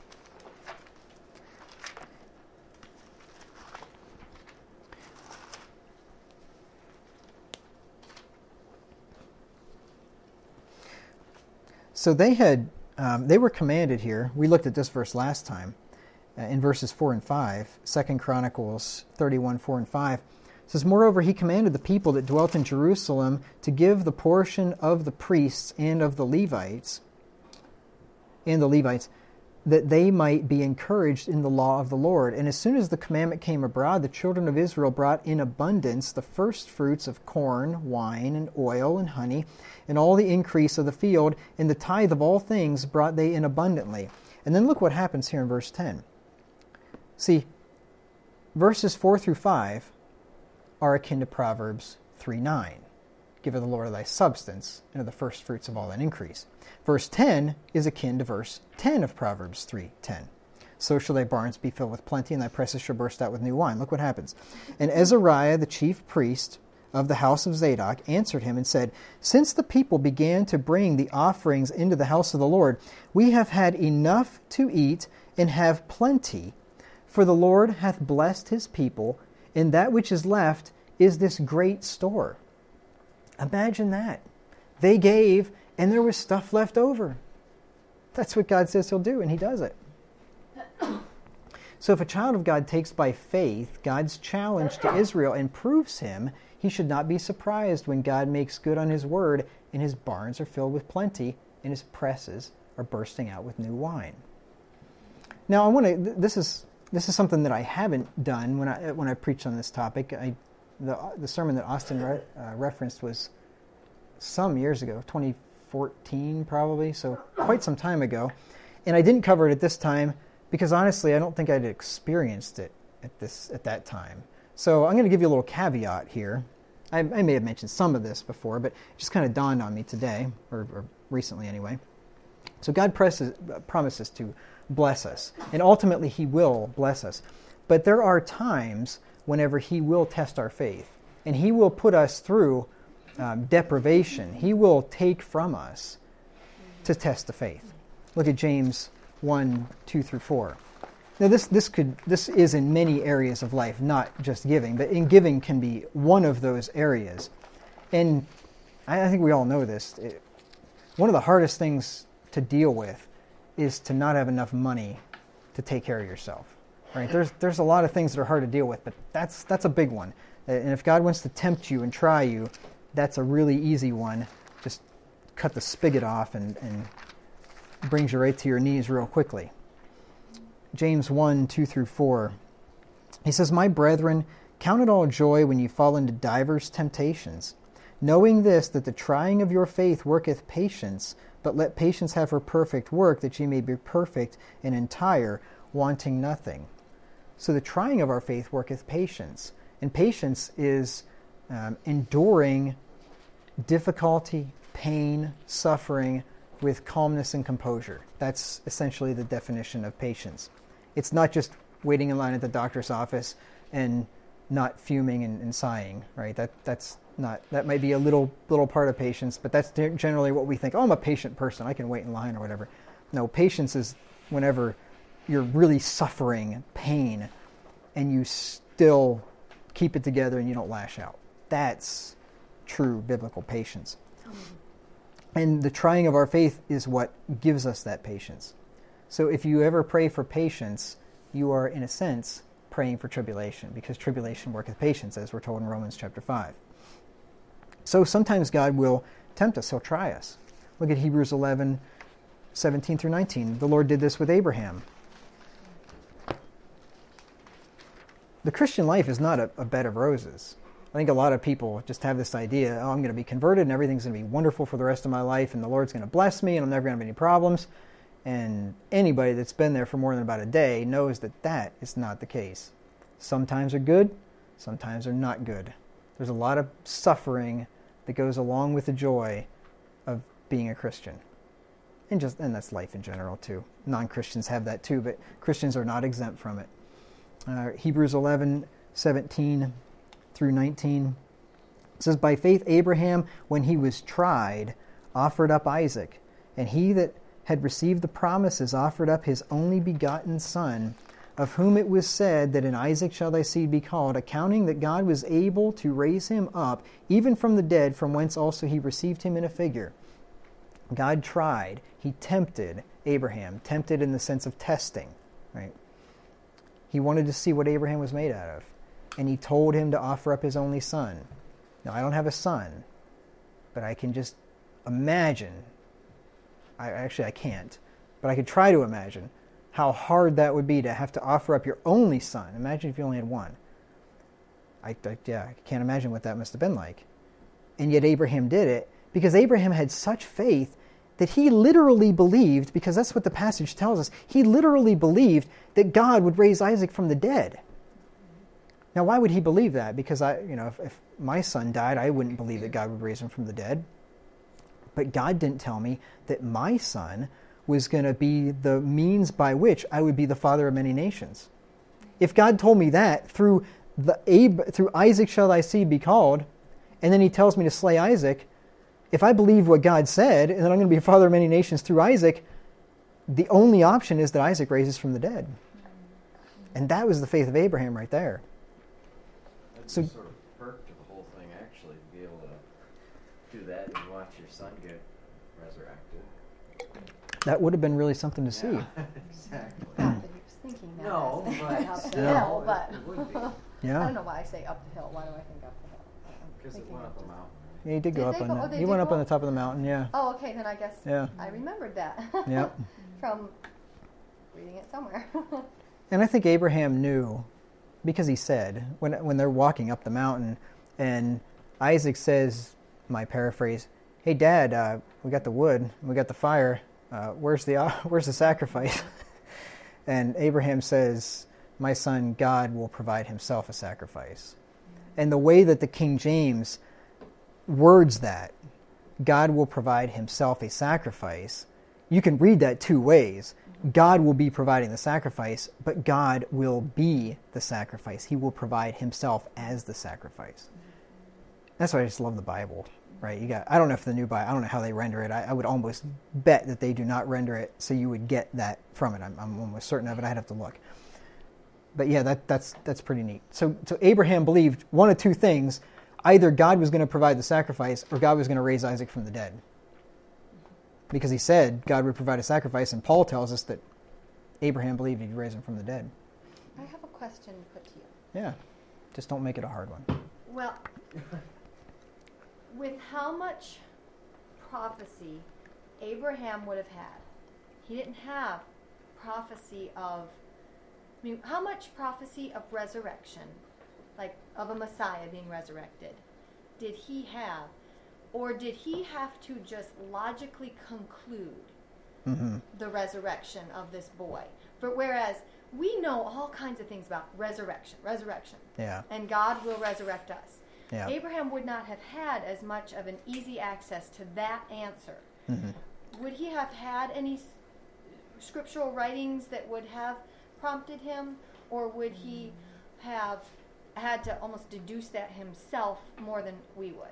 So they had, um, they were commanded here. We looked at this verse last time uh, in verses four and five. Second Chronicles thirty-one, four and five. It says, "Moreover, he commanded the people that dwelt in Jerusalem to give the portion of the priests and of the Levites, and the Levites, that they might be encouraged in the law of the Lord. And as soon as the commandment came abroad, the children of Israel brought in abundance the first fruits of corn, wine, and oil, and honey, and all the increase of the field, and the tithe of all things brought they in abundantly." And then look what happens here in verse ten. See, verses four through five are akin to Proverbs three nine. "Give of the Lord of thy substance, and of the first fruits of all thine increase." Verse ten is akin to verse ten of Proverbs three ten. "So shall thy barns be filled with plenty, and thy presses shall burst out with new wine." Look what happens. "And Azariah, the chief priest of the house of Zadok, answered him and said, Since the people began to bring the offerings into the house of the Lord, we have had enough to eat and have plenty, for the Lord hath blessed his people, and that which is left is this great store." Imagine that. They gave, and there was stuff left over. That's what God says he'll do, and he does it. So if a child of God takes by faith God's challenge to Israel and proves him, he should not be surprised when God makes good on his word, and his barns are filled with plenty, and his presses are bursting out with new wine. Now, I want to. This is this is something that I haven't done when I when I preach on this topic. I the the sermon that Austin re- uh, referenced was some years ago, twenty fourteen probably, so quite some time ago. And I didn't cover it at this time because honestly, I don't think I'd experienced it at this at that time. So I'm going to give you a little caveat here. I, I may have mentioned some of this before, but it just kind of dawned on me today, or, or recently anyway. So God presses, uh, promises to bless us, and ultimately He will bless us. But there are times whenever He will test our faith, and He will put us through um, deprivation. He will take from us to test the faith. Look at James one, two through four. Now this this could this is in many areas of life, not just giving, but in giving can be one of those areas. And I, I think we all know this. It, one of the hardest things to deal with is to not have enough money to take care of yourself. Right? There's there's a lot of things that are hard to deal with, but that's that's a big one. And if God wants to tempt you and try you, that's a really easy one. Just cut the spigot off and, and brings you right to your knees real quickly. James one, two through four. He says, "My brethren, count it all joy when you fall into divers temptations, knowing this, that the trying of your faith worketh patience, but let patience have her perfect work, that ye may be perfect and entire, wanting nothing." So the trying of our faith worketh patience. And patience is um, enduring difficulty, pain, suffering with calmness and composure. That's essentially the definition of patience. It's not just waiting in line at the doctor's office and not fuming and, and sighing, right? That that's not that might be a little little part of patience, but that's generally what we think. Oh, I'm a patient person. I can wait in line or whatever. No, patience is whenever you're really suffering pain and you still keep it together and you don't lash out. That's true biblical patience. And the trying of our faith is what gives us that patience. So if you ever pray for patience, you are, in a sense, praying for tribulation, because tribulation worketh patience, as we're told in Romans chapter five. So sometimes God will tempt us. He'll try us. Look at Hebrews eleven, seventeen through nineteen. The Lord did this with Abraham. The Christian life is not a, a bed of roses. I think a lot of people just have this idea, oh, I'm going to be converted and everything's going to be wonderful for the rest of my life and the Lord's going to bless me and I'm never going to have any problems. And anybody that's been there for more than about a day knows that that is not the case. Some times are good, sometimes are not good. There's a lot of suffering that goes along with the joy of being a Christian. And just and that's life in general too. Non-Christians have that too, but Christians are not exempt from it. Uh, Hebrews eleven, seventeen through nineteen. It says, "By faith Abraham, when he was tried, offered up Isaac, and he that had received the promises offered up his only begotten son, of whom it was said that in Isaac shall thy seed be called, accounting that God was able to raise him up, even from the dead, from whence also he received him in a figure." God tried, he tempted Abraham, tempted in the sense of testing, right? He wanted to see what Abraham was made out of. And he told him to offer up his only son. Now, I don't have a son, but I can just imagine. I actually, I can't. But I could try to imagine how hard that would be to have to offer up your only son. Imagine if you only had one. I, I, yeah, I can't imagine what that must have been like. And yet Abraham did it because Abraham had such faith that he literally believed, because that's what the passage tells us, he literally believed that God would raise Isaac from the dead. Now, why would he believe that? Because I, you know, if, if my son died, I wouldn't believe that God would raise him from the dead. But God didn't tell me that my son was going to be the means by which I would be the father of many nations. If God told me that through the Ab- through Isaac shall thy seed be called, and then he tells me to slay Isaac, if I believe what God said, and then I'm going to be a father of many nations through Isaac, the only option is that Isaac raises from the dead. And that was the faith of Abraham right there. That's So- a sort of perk to the whole thing, actually, to be able to do that and watch your son get resurrected. That would have been really something to see. Yeah, exactly. Not that he was thinking that. No, as but up the still, hill, it- but it would be. Yeah. I don't know why I say up the hill. Why do I think up the hill? I'm Because it thinking went of up a just- mountain. Yeah, he did go Did up they on go- that. oh, they he did went up go on the up? top of the mountain, yeah. Oh, okay, then I guess Yeah. I remembered that Yep. from reading it somewhere. And I think Abraham knew because he said, when when they're walking up the mountain, and Isaac says, my paraphrase, "Hey, Dad, uh, we got the wood, we got the fire. Uh, where's the uh, where's the sacrifice?" And Abraham says, "My son, God will provide himself a sacrifice." And the way that the King James words that, God will provide himself a sacrifice, you can read that two ways. God will be providing the sacrifice, but God will be the sacrifice. He will provide himself as the sacrifice. That's why I just love the Bible, right? You got, I don't know if the new Bible, I don't know how they render it. I, I would almost bet that they do not render it so you would get that from it. I'm, I'm almost certain of it. I'd have to look. But yeah, that, that's that's pretty neat. So, so Abraham believed one of two things. Either God was going to provide the sacrifice or God was going to raise Isaac from the dead. Because he said God would provide a sacrifice, and Paul tells us that Abraham believed he'd raise him from the dead. I have a question to put to you. Yeah, just don't make it a hard one. Well, with how much prophecy Abraham would have had, he didn't have prophecy of, I mean, how much prophecy of resurrection, like of a Messiah being resurrected, did he have? Or did he have to just logically conclude mm-hmm. the resurrection of this boy? For whereas we know all kinds of things about resurrection, resurrection, yeah, and God will resurrect us. Yeah. Abraham would not have had as much of an easy access to that answer. Mm-hmm. Would he have had any s- scriptural writings that would have prompted him, or would he have had to almost deduce that himself more than we would?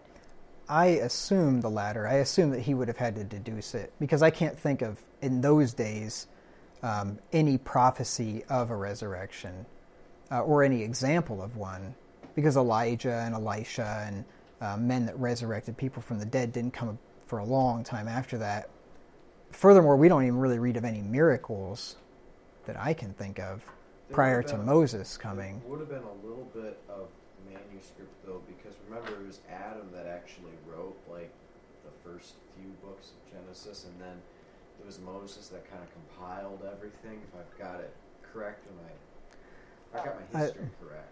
I assume the latter. I assume that he would have had to deduce it, because I can't think of, in those days, um, any prophecy of a resurrection uh, or any example of one, because Elijah and Elisha and uh, men that resurrected people from the dead didn't come for a long time after that. Furthermore, we don't even really read of any miracles that I can think of There prior would to have been- Moses coming. There would have been a little bit of manuscript, though, because remember, it was Adam that actually wrote, like, the first few books of Genesis, and then it was Moses that kind of compiled everything, if I've got it correct, and I, if I got my history I, correct.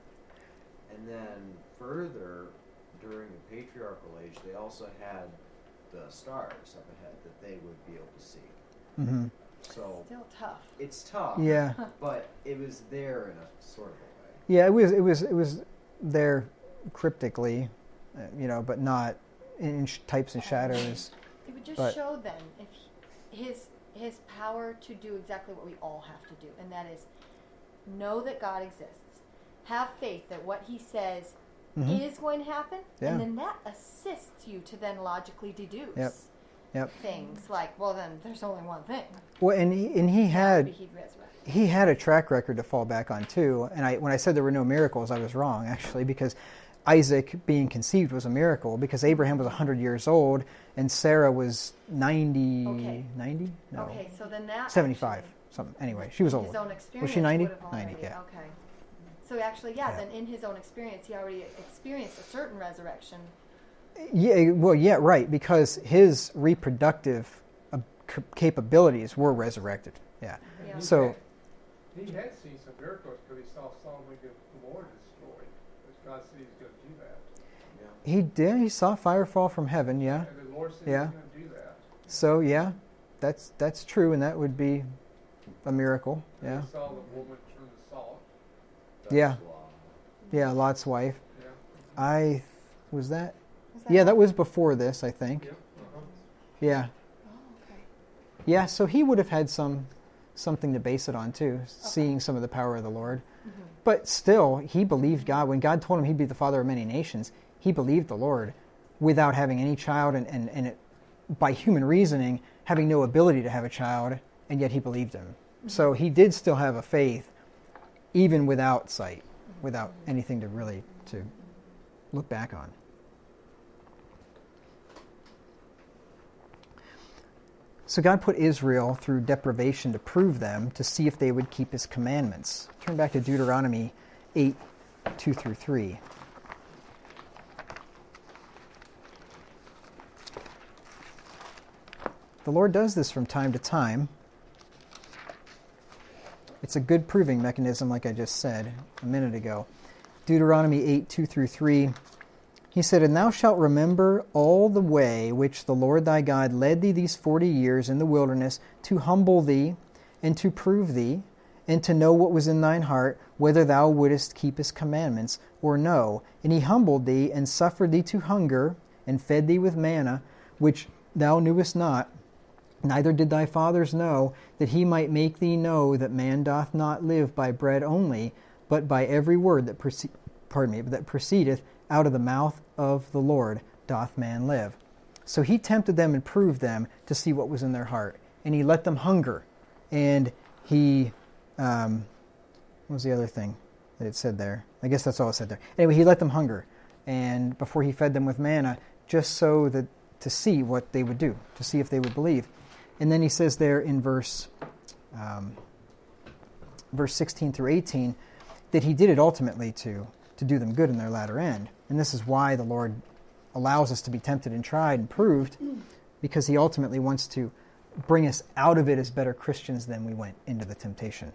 And then further, during the patriarchal age, they also had the stars up ahead that they would be able to see. Mm-hmm. So Still tough. it's tough. Yeah. But it was there in a sort of a way. Yeah, it was. It was. It was there cryptically, uh, you know, but not in sh- types and shadows. It would just but, show then if he, his his power to do exactly what we all have to do, and that is know that God exists, have faith that what He says mm-hmm. is going to happen, yeah. and then that assists you to then logically deduce yep. Yep. things like, well, then there's only one thing. Well, and he and he had he'd resurrect. he had a track record to fall back on too. And I when I said there were no miracles, I was wrong actually, because Isaac being conceived was a miracle, because Abraham was one hundred years old and Sarah was ninety, Okay. ninety? No. Okay, so then that seventy-five. actually, Something. Anyway, she was old. his own experience Was she ninety? would have already- ninety, yeah. Okay. So actually, yeah, Yeah. then in his own experience, he already experienced a certain resurrection. Yeah, well, yeah, right, because his reproductive uh, c- capabilities were resurrected. Yeah. Yeah. So He had seen some miracles because he saw Sodom and Gomorrah destroyed. Because God said He's going to do that. Yeah. he did. He saw fire fall from heaven. Yeah. And the Lord said Yeah. He's going to do that. So yeah, that's that's true, and that would be a miracle. And Yeah. He saw the woman turn to salt. Yeah. That's law. Yeah. Lot's wife. Yeah. I was that. Was that Yeah, that right? was before this, I think. Yep. Uh-huh. Yeah. Oh, okay. Yeah. So he would have had some something to base it on too, seeing some of the power of the Lord. Mm-hmm. But still, he believed God. When God told him he'd be the father of many nations, he believed the Lord without having any child, and, and, and it, by human reasoning, having no ability to have a child, and yet he believed him. Mm-hmm. So he did still have a faith, even without sight, without anything to really to look back on. So God put Israel through deprivation to prove them, to see if they would keep His commandments. Turn back to Deuteronomy eight, two through three. The Lord does this from time to time. It's a good proving mechanism, like I just said a minute ago. Deuteronomy eight, two through three. He said, "And thou shalt remember all the way which the Lord thy God led thee these forty years in the wilderness, to humble thee, and to prove thee, and to know what was in thine heart, whether thou wouldest keep his commandments, or no. And he humbled thee, and suffered thee to hunger, and fed thee with manna, which thou knewest not, neither did thy fathers know, that he might make thee know that man doth not live by bread only, but by every word that proce- pardon me, that proceedeth out of the mouth of the Lord doth man live." So he tempted them and proved them to see what was in their heart. And he let them hunger. And he, um, what was the other thing that it said there? I guess that's all it said there. Anyway, he let them hunger. And before he fed them with manna, just so that to see what they would do, to see if they would believe. And then he says there in verse um, verse sixteen through eighteen that he did it ultimately to, to do them good in their latter end. And this is why the Lord allows us to be tempted and tried and proved, because he ultimately wants to bring us out of it as better Christians than we went into the temptation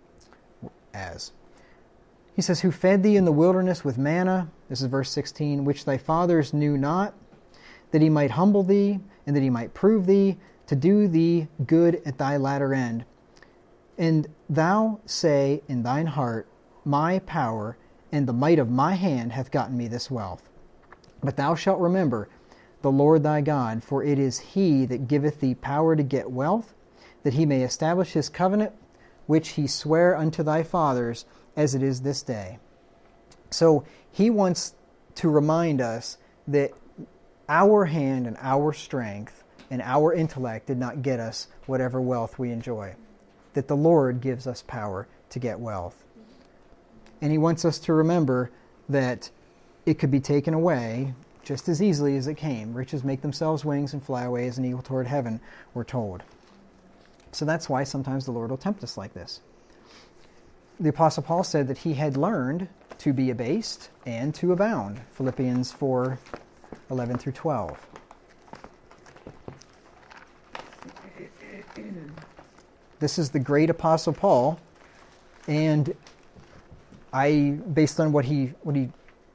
as. He says, "Who fed thee in the wilderness with manna," this is verse sixteen, "which thy fathers knew not, that he might humble thee, and that he might prove thee, to do thee good at thy latter end. And thou say in thine heart, My power and the might of my hand hath gotten me this wealth. But thou shalt remember the Lord thy God, for it is he that giveth thee power to get wealth, that he may establish his covenant, which he sware unto thy fathers, as it is this day." So he wants to remind us that our hand and our strength and our intellect did not get us whatever wealth we enjoy. That the Lord gives us power to get wealth. And he wants us to remember that it could be taken away just as easily as it came. Riches make themselves wings and fly away as an eagle toward heaven, we're told. So that's why sometimes the Lord will tempt us like this. The Apostle Paul said that he had learned to be abased and to abound. Philippians four, eleven through twelve. This is the great Apostle Paul, and I, based on what he what he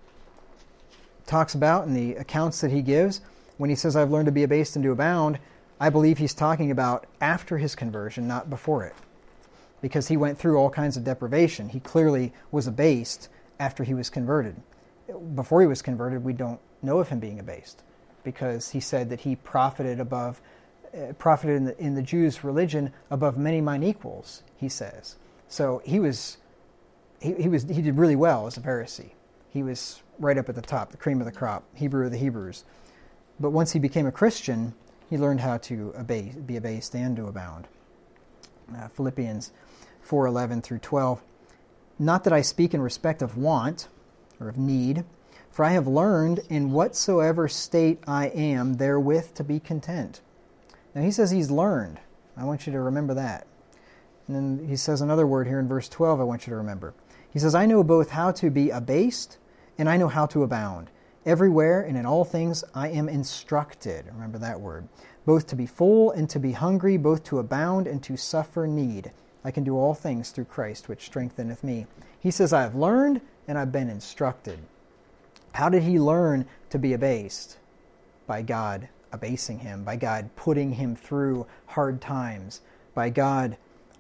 talks about and the accounts that he gives, when he says, "I've learned to be abased and to abound," I believe he's talking about after his conversion, not before it. Because he went through all kinds of deprivation. He clearly was abased after he was converted. Before he was converted, we don't know of him being abased, because he said that he profited above, uh, profited in the, in the Jews' religion above many mine equals, he says. So he was, he, he was, he did really well as a Pharisee. He was right up at the top, the cream of the crop, Hebrew of the Hebrews. But once he became a Christian, he learned how to abase, be abased and to abound. Uh, Philippians four, eleven through twelve. "Not that I speak in respect of want, or of need, for I have learned in whatsoever state I am therewith to be content." Now he says he's learned. I want you to remember that. And then he says another word here in verse twelve I want you to remember. He says, "I know both how to be abased, and I know how to abound. Everywhere and in all things I am instructed." Remember that word. "Both to be full and to be hungry, both to abound and to suffer need. I can do all things through Christ, which strengtheneth me." He says, I have learned and I've been instructed. How did he learn to be abased? By God abasing him, by God putting him through hard times, by God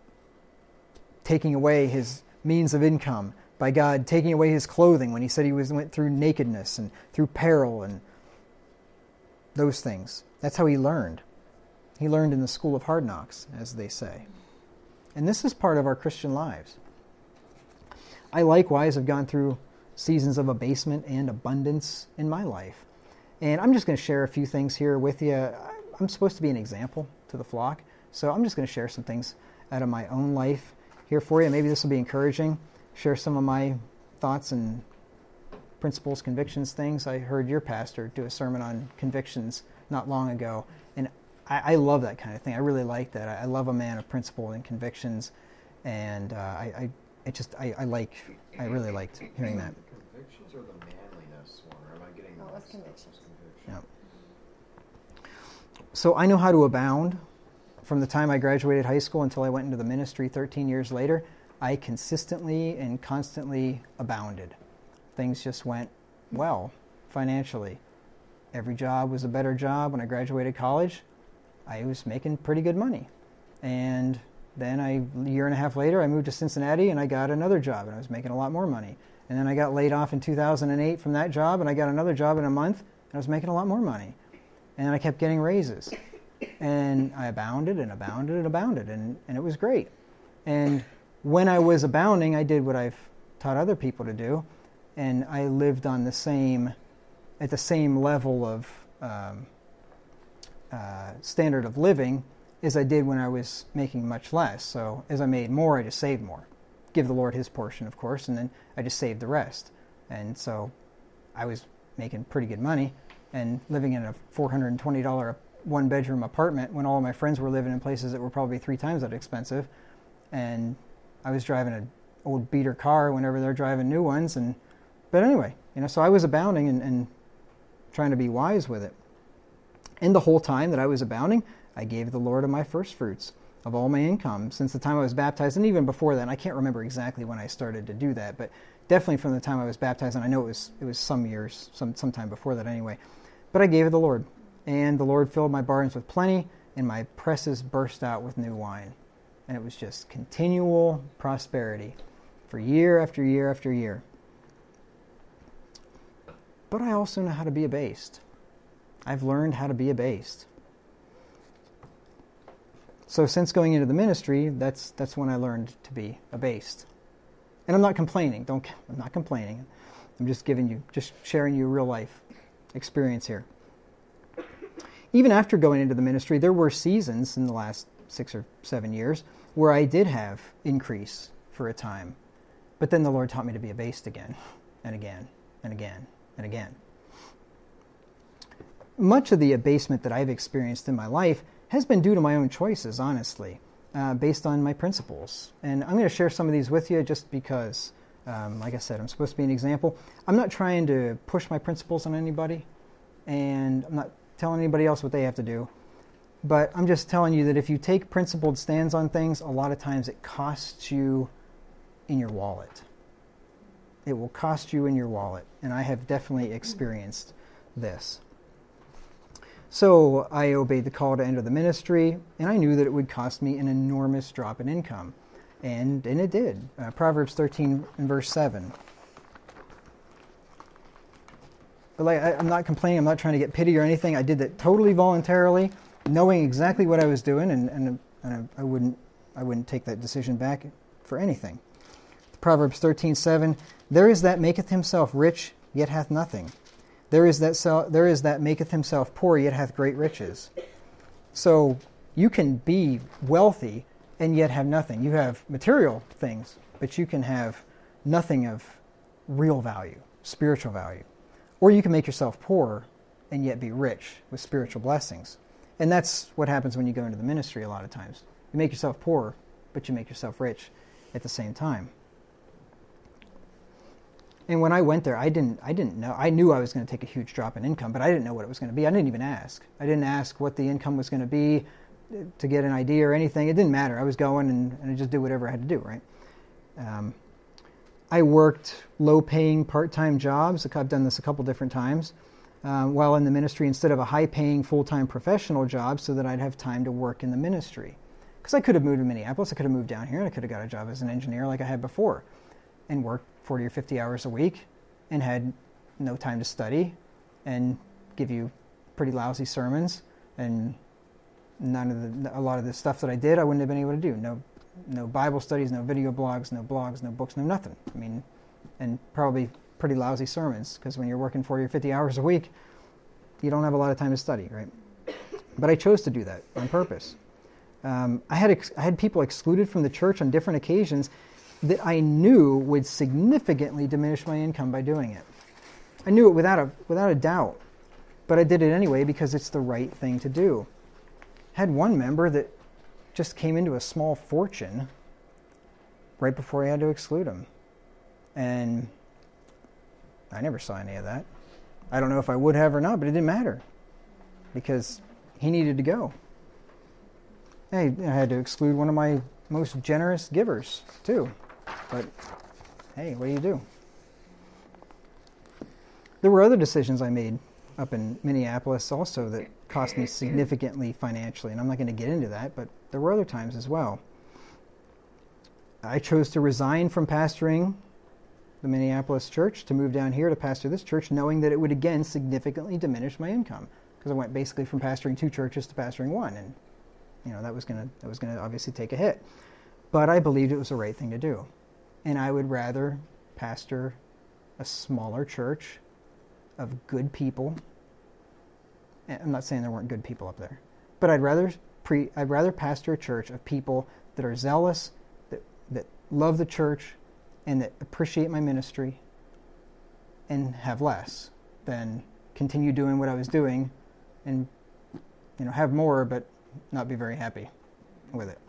taking away his means of income, by God taking away his clothing when he said he was went through nakedness and through peril and those things. That's how he learned. He learned in the school of hard knocks, as they say. And this is part of our Christian lives. I likewise have gone through seasons of abasement and abundance in my life. And I'm just going to share a few things here with you. I'm supposed to be an example to the flock, so I'm just going to share some things out of my own life here for you. Maybe this will be encouraging. Share some of my thoughts and principles, convictions, things. I heard your pastor do a sermon on convictions not long ago, and I, I love that kind of thing. I really like that. I, I love a man of principle and convictions, and uh, I, I, it just, I, I like, I really liked hearing that. The convictions or the manliness one, or am I getting Oh, that? it was convictions. Yeah. So I know how to abound. From the time I graduated high school until I went into the ministry thirteen years later, I consistently and constantly abounded. Things just went well financially. Every job was a better job. When I graduated college, I was making pretty good money. And then I, a year and a half later, I moved to Cincinnati and I got another job and I was making a lot more money. And then I got laid off in two thousand eight from that job and I got another job in a month and I was making a lot more money. And I kept getting raises. And I abounded and abounded and abounded and, and it was great. And when I was abounding, I did what I've taught other people to do, and I lived on the same, at the same level of um, uh, standard of living as I did when I was making much less. So as I made more, I just saved more. Give the Lord his portion, of course, and then I just saved the rest. And so I was making pretty good money and living in a four hundred twenty dollars one-bedroom apartment when all of my friends were living in places that were probably three times that expensive. And I was driving an old beater car whenever they're driving new ones. And but anyway, you know, so I was abounding and, and trying to be wise with it. And the whole time that I was abounding, I gave the Lord of my first fruits of all my income since the time I was baptized, and even before that. I can't remember exactly when I started to do that, but definitely from the time I was baptized, and I know it was it was some years, some sometime before that anyway. But I gave it the Lord, and the Lord filled my barns with plenty, and my presses burst out with new wine. And it was just continual prosperity for year after year after year. But I also know how to be abased. I've learned how to be abased. So since going into the ministry, that's that's when I learned to be abased. And I'm not complaining. Don't I'm not complaining. I'm just giving you, just sharing you real life experience here. Even after going into the ministry, there were seasons in the last six or seven years where I did have increase for a time. But then the Lord taught me to be abased again and again and again and again. Much of the abasement that I've experienced in my life has been due to my own choices, honestly, uh, based on my principles. And I'm going to share some of these with you just because, um, like I said, I'm supposed to be an example. I'm not trying to push my principles on anybody, and I'm not telling anybody else what they have to do. But I'm just telling you that if you take principled stands on things, a lot of times it costs you in your wallet. It will cost you in your wallet. And I have definitely experienced this. So I obeyed the call to enter the ministry, and I knew that it would cost me an enormous drop in income. And, and it did. Uh, Proverbs thirteen and verse seven. But like, I, I'm not complaining. I'm not trying to get pity or anything. I did that totally voluntarily, knowing exactly what I was doing, and, and, and I, I wouldn't I wouldn't take that decision back for anything. Proverbs thirteen seven. There is that maketh himself rich, yet hath nothing. There is that sel- there is that maketh himself poor, yet hath great riches. So you can be wealthy and yet have nothing. You have material things, but you can have nothing of real value, spiritual value. Or you can make yourself poor and yet be rich with spiritual blessings. And that's what happens when you go into the ministry a lot of times. You make yourself poor, but you make yourself rich at the same time. And when I went there, I didn't I didn't know. I knew I was going to take a huge drop in income, but I didn't know what it was going to be. I didn't even ask. I didn't ask what the income was going to be to get an idea or anything. It didn't matter. I was going and, and I just did whatever I had to do, right? Um, I worked low-paying part-time jobs. I've done this a couple different times uh, while in the ministry instead of a high-paying full-time professional job so that I'd have time to work in the ministry. Because I could have moved to Minneapolis. I could have moved down here. And I could have got a job as an engineer like I had before and worked forty or fifty hours a week and had no time to study and give you pretty lousy sermons, and none of the, a lot of the stuff that I did I wouldn't have been able to do. No no Bible studies, no video blogs, no blogs, no books, no nothing. I mean, and probably pretty lousy sermons, because when you're working forty or fifty hours a week, you don't have a lot of time to study, right? But I chose to do that on purpose. Um, I had ex- I had people excluded from the church on different occasions that I knew would significantly diminish my income by doing it. I knew it without a without a doubt, but I did it anyway because it's the right thing to do. I had one member that just came into a small fortune right before I had to exclude him, and I never saw any of that. I don't know if I would have or not, but it didn't matter because he needed to go. I, I had to exclude one of my most generous givers too. But hey, what do you do? There were other decisions I made up in Minneapolis also that cost me significantly financially, and I'm not going to get into that, but there were other times as well. I chose to resign from pastoring the Minneapolis church to move down here to pastor this church, knowing that it would again significantly diminish my income, because I went basically from pastoring two churches to pastoring one, and you know that was going to that was going to obviously take a hit. But I believed it was the right thing to do, and I would rather pastor a smaller church of good people. I'm not saying there weren't good people up there, but I'd rather pre I'd rather pastor a church of people that are zealous, that that love the church, and that appreciate my ministry, and have less than continue doing what I was doing, and you know have more but not be very happy with it.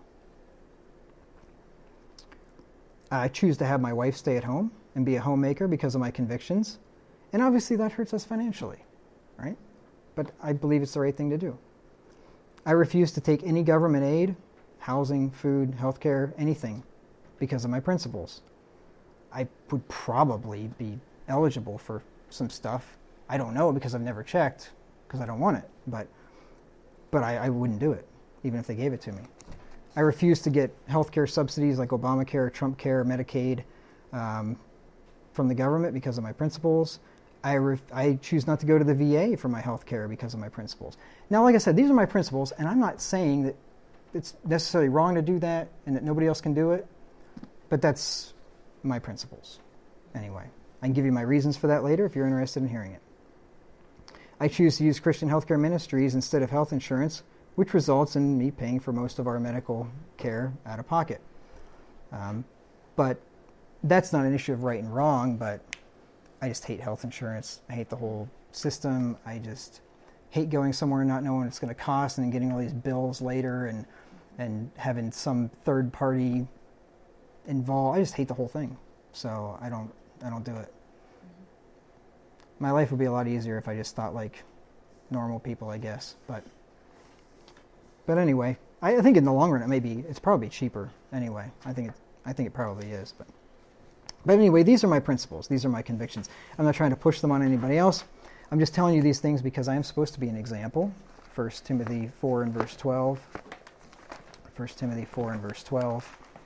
I choose to have my wife stay at home and be a homemaker because of my convictions, and obviously that hurts us financially, right? But I believe it's the right thing to do. I refuse to take any government aid, housing, food, healthcare, anything, because of my principles. I would probably be eligible for some stuff. I don't know because I've never checked, because I don't want it, but but I, I wouldn't do it, even if they gave it to me. I refuse to get healthcare subsidies like Obamacare, Trump Care, Medicaid um, from the government because of my principles. I, ref- I choose not to go to the V A for my health care because of my principles. Now, like I said, these are my principles, and I'm not saying that it's necessarily wrong to do that and that nobody else can do it, but that's my principles. Anyway, I can give you my reasons for that later if you're interested in hearing it. I choose to use Christian healthcare ministries instead of health insurance, which results in me paying for most of our medical care out of pocket. Um, but that's not an issue of right and wrong, but I just hate health insurance. I hate the whole system. I just hate going somewhere and not knowing what it's going to cost and then getting all these bills later and and having some third party involved. I just hate the whole thing. So I don't I don't do it. My life would be a lot easier if I just thought like normal people, I guess. But but anyway, I, I think in the long run it may be it's probably cheaper anyway. I think it I think it probably is, but But anyway, these are my principles. These are my convictions. I'm not trying to push them on anybody else. I'm just telling you these things because I am supposed to be an example. First Timothy four and verse twelve. First Timothy four and verse twelve.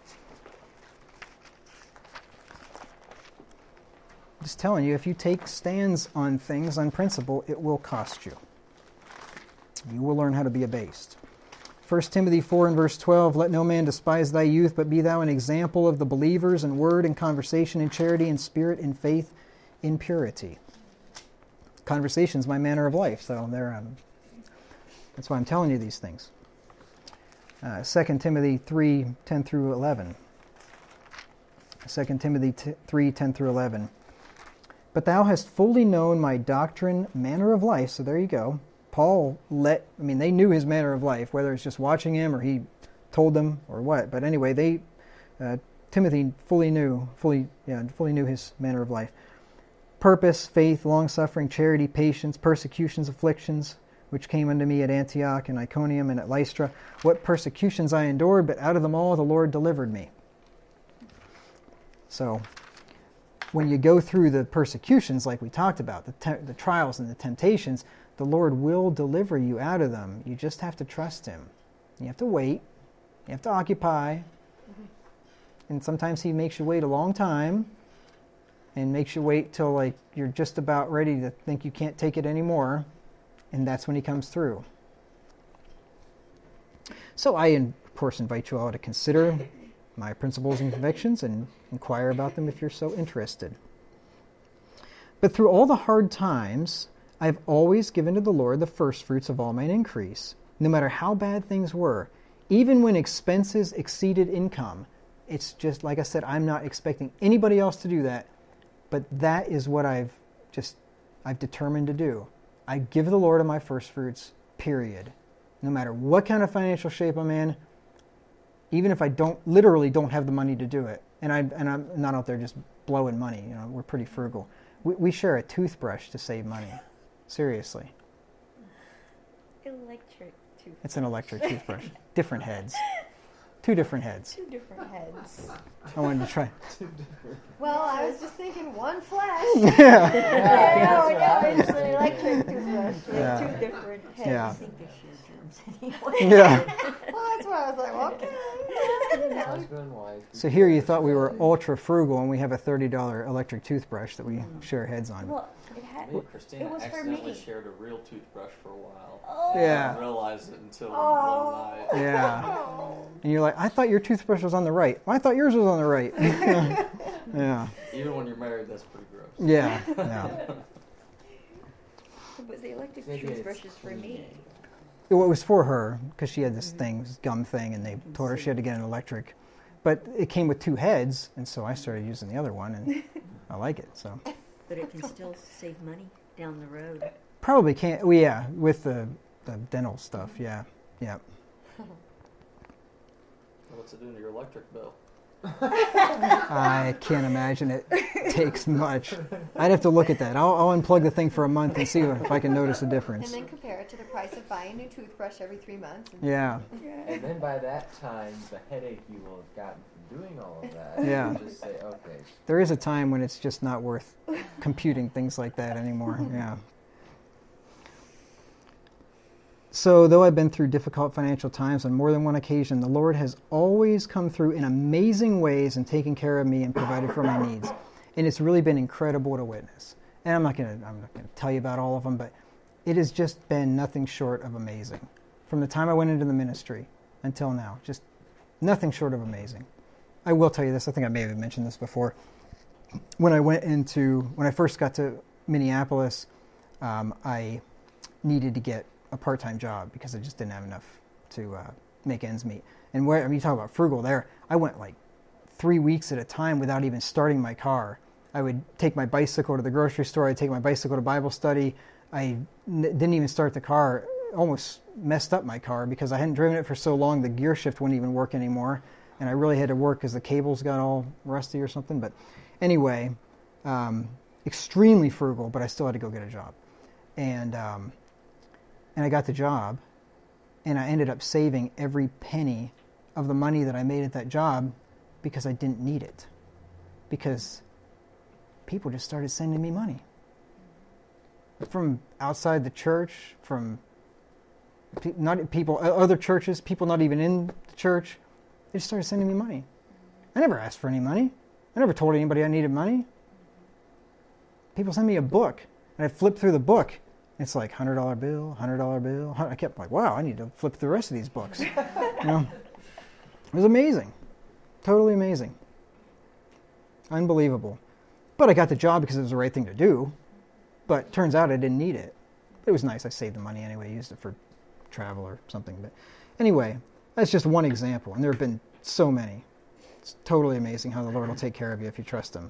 Just telling you, if you take stands on things, on principle, it will cost you. You will learn how to be abased. First Timothy four and verse twelve, let no man despise thy youth, but be thou an example of the believers in word and conversation, in charity, in spirit, in faith, in purity. Conversation is my manner of life, so there, um, that's why I'm telling you these things. Uh, Second Timothy three, ten through eleven. Second Timothy three, ten through eleven. But thou hast fully known my doctrine, manner of life, so there you go. Paul let, I mean, they knew his manner of life, whether it's just watching him or he told them or what. But anyway, they, uh, Timothy fully knew, fully, yeah, fully knew his manner of life. Purpose, faith, long-suffering, charity, patience, persecutions, afflictions, which came unto me at Antioch and Iconium and at Lystra. What persecutions I endured, but out of them all the Lord delivered me. So, when you go through the persecutions like we talked about, the, te- the trials and the temptations, the Lord will deliver you out of them. You just have to trust Him. You have to wait. You have to occupy. Mm-hmm. And sometimes He makes you wait a long time and makes you wait till like you're just about ready to think you can't take it anymore. And that's when He comes through. So I, of course, invite you all to consider my principles and convictions and inquire about them if you're so interested. But through all the hard times, I've always given to the Lord the first fruits of all mine increase, no matter how bad things were. Even when expenses exceeded income, it's just, like I said, I'm not expecting anybody else to do that, but that is what I've just, I've determined to do. I give the Lord of my first fruits, period. No matter what kind of financial shape I'm in, even if I don't, literally don't have the money to do it, and, I, and I'm not out there just blowing money, you know, we're pretty frugal. We, we share a toothbrush to save money. Seriously. Electric toothbrush. It's an electric toothbrush. Different heads. two different heads. Two different heads. I wanted to try. Well, I was just thinking one flash. Yeah. Yeah, no, no, it's an electric toothbrush with Yeah. two different heads. Yeah. I think they share germs anyway. Yeah. Well, that's why I was like, okay. Husband, wife. So here you thought we were ultra frugal, and we have a thirty dollar electric toothbrush that we share heads on. Well, it had. Me and Christina It was for accidentally me. shared a real toothbrush for a while. Oh. I Yeah. didn't realize it until Oh. one night. Yeah. And you're like, I thought your toothbrush was on the right. Well, I thought yours was on the right. Yeah. Even when you're married, that's pretty gross. Yeah. Yeah. But the electric Maybe it's toothbrush is for me. Well, it was for her because she had this thing, this gum thing, and they told her she had to get an electric. But it came with two heads, and so I started using the other one, and I like it. So But it can still save money down the road. probably can't. Well, yeah, with the, the dental stuff. Yeah. Yeah. What's it doing to your electric bill? I can't imagine it takes much. I'd have to look at that. I'll, I'll unplug the thing for a month and see if I can notice a And difference. then compare it to the price of buying a new toothbrush every three months. And Yeah. And then by that time, the headache you will have gotten from doing all of that, Yeah. you just say, okay. There is a time when it's just not worth computing things like that anymore. Yeah. So, though I've been through difficult financial times on more than one occasion, the Lord has always come through in amazing ways and taken care of me and provided for my needs. And it's really been incredible to witness. And I'm not going to I'm not going to tell you about all of them, but it has just been nothing short of amazing. From the time I went into the ministry until now, just nothing short of amazing. I will tell you this, I think I may have mentioned this before. When I went into, when I first got to Minneapolis, um, I needed to get a part-time job because I just didn't have enough to uh, make ends meet. And where, I mean, you talk about frugal there, I went like three weeks at a time without even starting my car. I would take my bicycle to the grocery store, I'd take my bicycle to Bible study. I n- didn't even start the car, almost messed up my car because I hadn't driven it for so long, the gear shift wouldn't even work anymore. And I really had to work because the cables got all rusty or something. But anyway, um, extremely frugal, but I still had to go get a job. And um, and I got the job, and I ended up saving every penny of the money that I made at that job because I didn't need it. Because people just started sending me money. From outside the church, from pe- not people, other churches, people not even in the church, they just started sending me money. I never asked for any money. I never told anybody I needed money. People send me a book, and I flip through the book. It's like one hundred dollar bill, one hundred dollar bill. I kept like, wow, I need to flip through the rest of these books. You know, it was amazing. Totally amazing. Unbelievable. But I got the job because it was the right thing to do. But turns out I didn't need it. It was nice. I saved the money anyway. Used it for travel or something. But anyway, that's just one example. And there have been so many. It's totally amazing how the Lord will take care of you if you trust Him.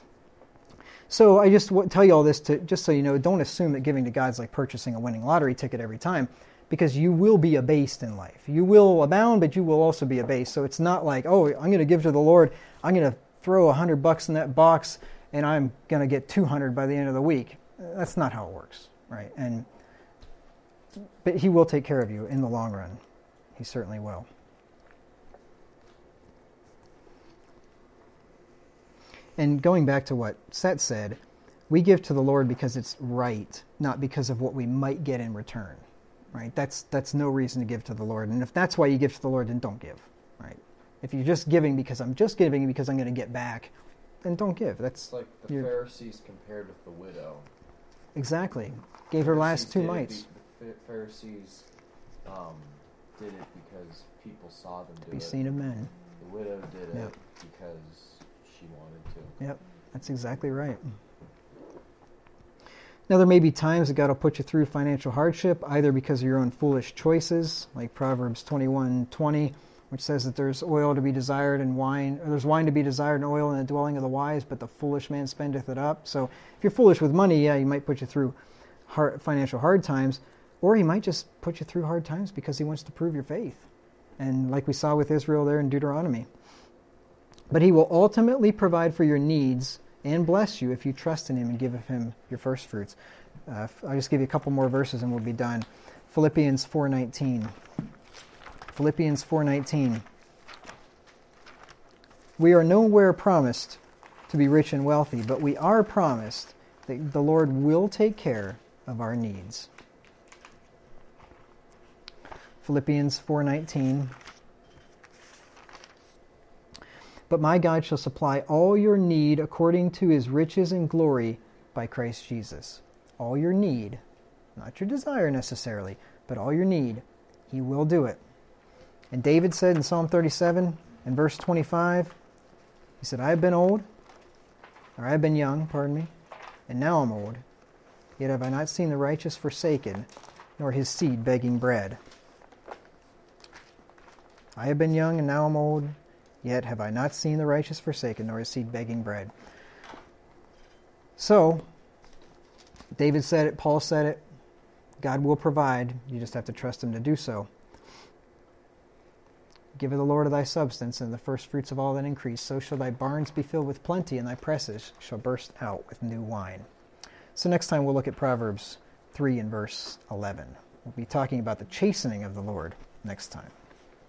So I just w- tell you all this to just so you know, don't assume that giving to God's like purchasing a winning lottery ticket every time, because you will be abased in life. You will abound, but you will also be abased. So it's not like, oh, I'm going to give to the Lord. I'm going to throw a hundred bucks in that box, and I'm going to get two hundred by the end of the week. That's not how it works, right? And but He will take care of you in the long run. He certainly will. And going back to what Seth said, we give to the Lord because it's right, not because of what we might get in return, right? That's that's no reason to give to the Lord. And if that's why you give to the Lord, then don't give, right? If you're just giving because I'm just giving because I'm going to get back, then don't give. That's It's like the you're- Pharisees compared with the widow. exactly. Gave her last Pharisees two did it mites. be- The Pharisees um, did it because people saw them do Be it. seen of men. The widow did Yep. it because she wanted to. Yep, that's exactly right. Now, there may be times that God will put you through financial hardship, either because of your own foolish choices, like Proverbs twenty-one twenty, which says that there's oil to be desired and wine, or there's wine to be desired and oil in the dwelling of the wise, but the foolish man spendeth it up. So if you're foolish with money, yeah, he might put you through hard, financial hard times, or he might just put you through hard times because he wants to prove your faith. And like we saw with Israel there in Deuteronomy. But he will ultimately provide for your needs and bless you if you trust in him and give him your first fruits. Uh, I'll just give you a couple more verses and we'll be done. Philippians four nineteen. Philippians four nineteen. We are nowhere promised to be rich and wealthy, but we are promised that the Lord will take care of our needs. Philippians four nineteen. But my God shall supply all your need according to his riches and glory by Christ Jesus. All your need, not your desire necessarily, but all your need, he will do it. And David said in Psalm thirty-seven, in verse twenty-five, he said, I have been old, or I have been young, pardon me, and now I'm old, yet have I not seen the righteous forsaken, nor his seed begging bread. I have been young, and now I'm old, yet have I not seen the righteous forsaken, nor his seed begging bread. So, David said it, Paul said it, God will provide, you just have to trust him to do so. Give the Lord of thy substance, and the first fruits of all that increase, so shall thy barns be filled with plenty, and thy presses shall burst out with new wine. So next time we'll look at Proverbs three and verse eleven. We'll be talking about the chastening of the Lord next time.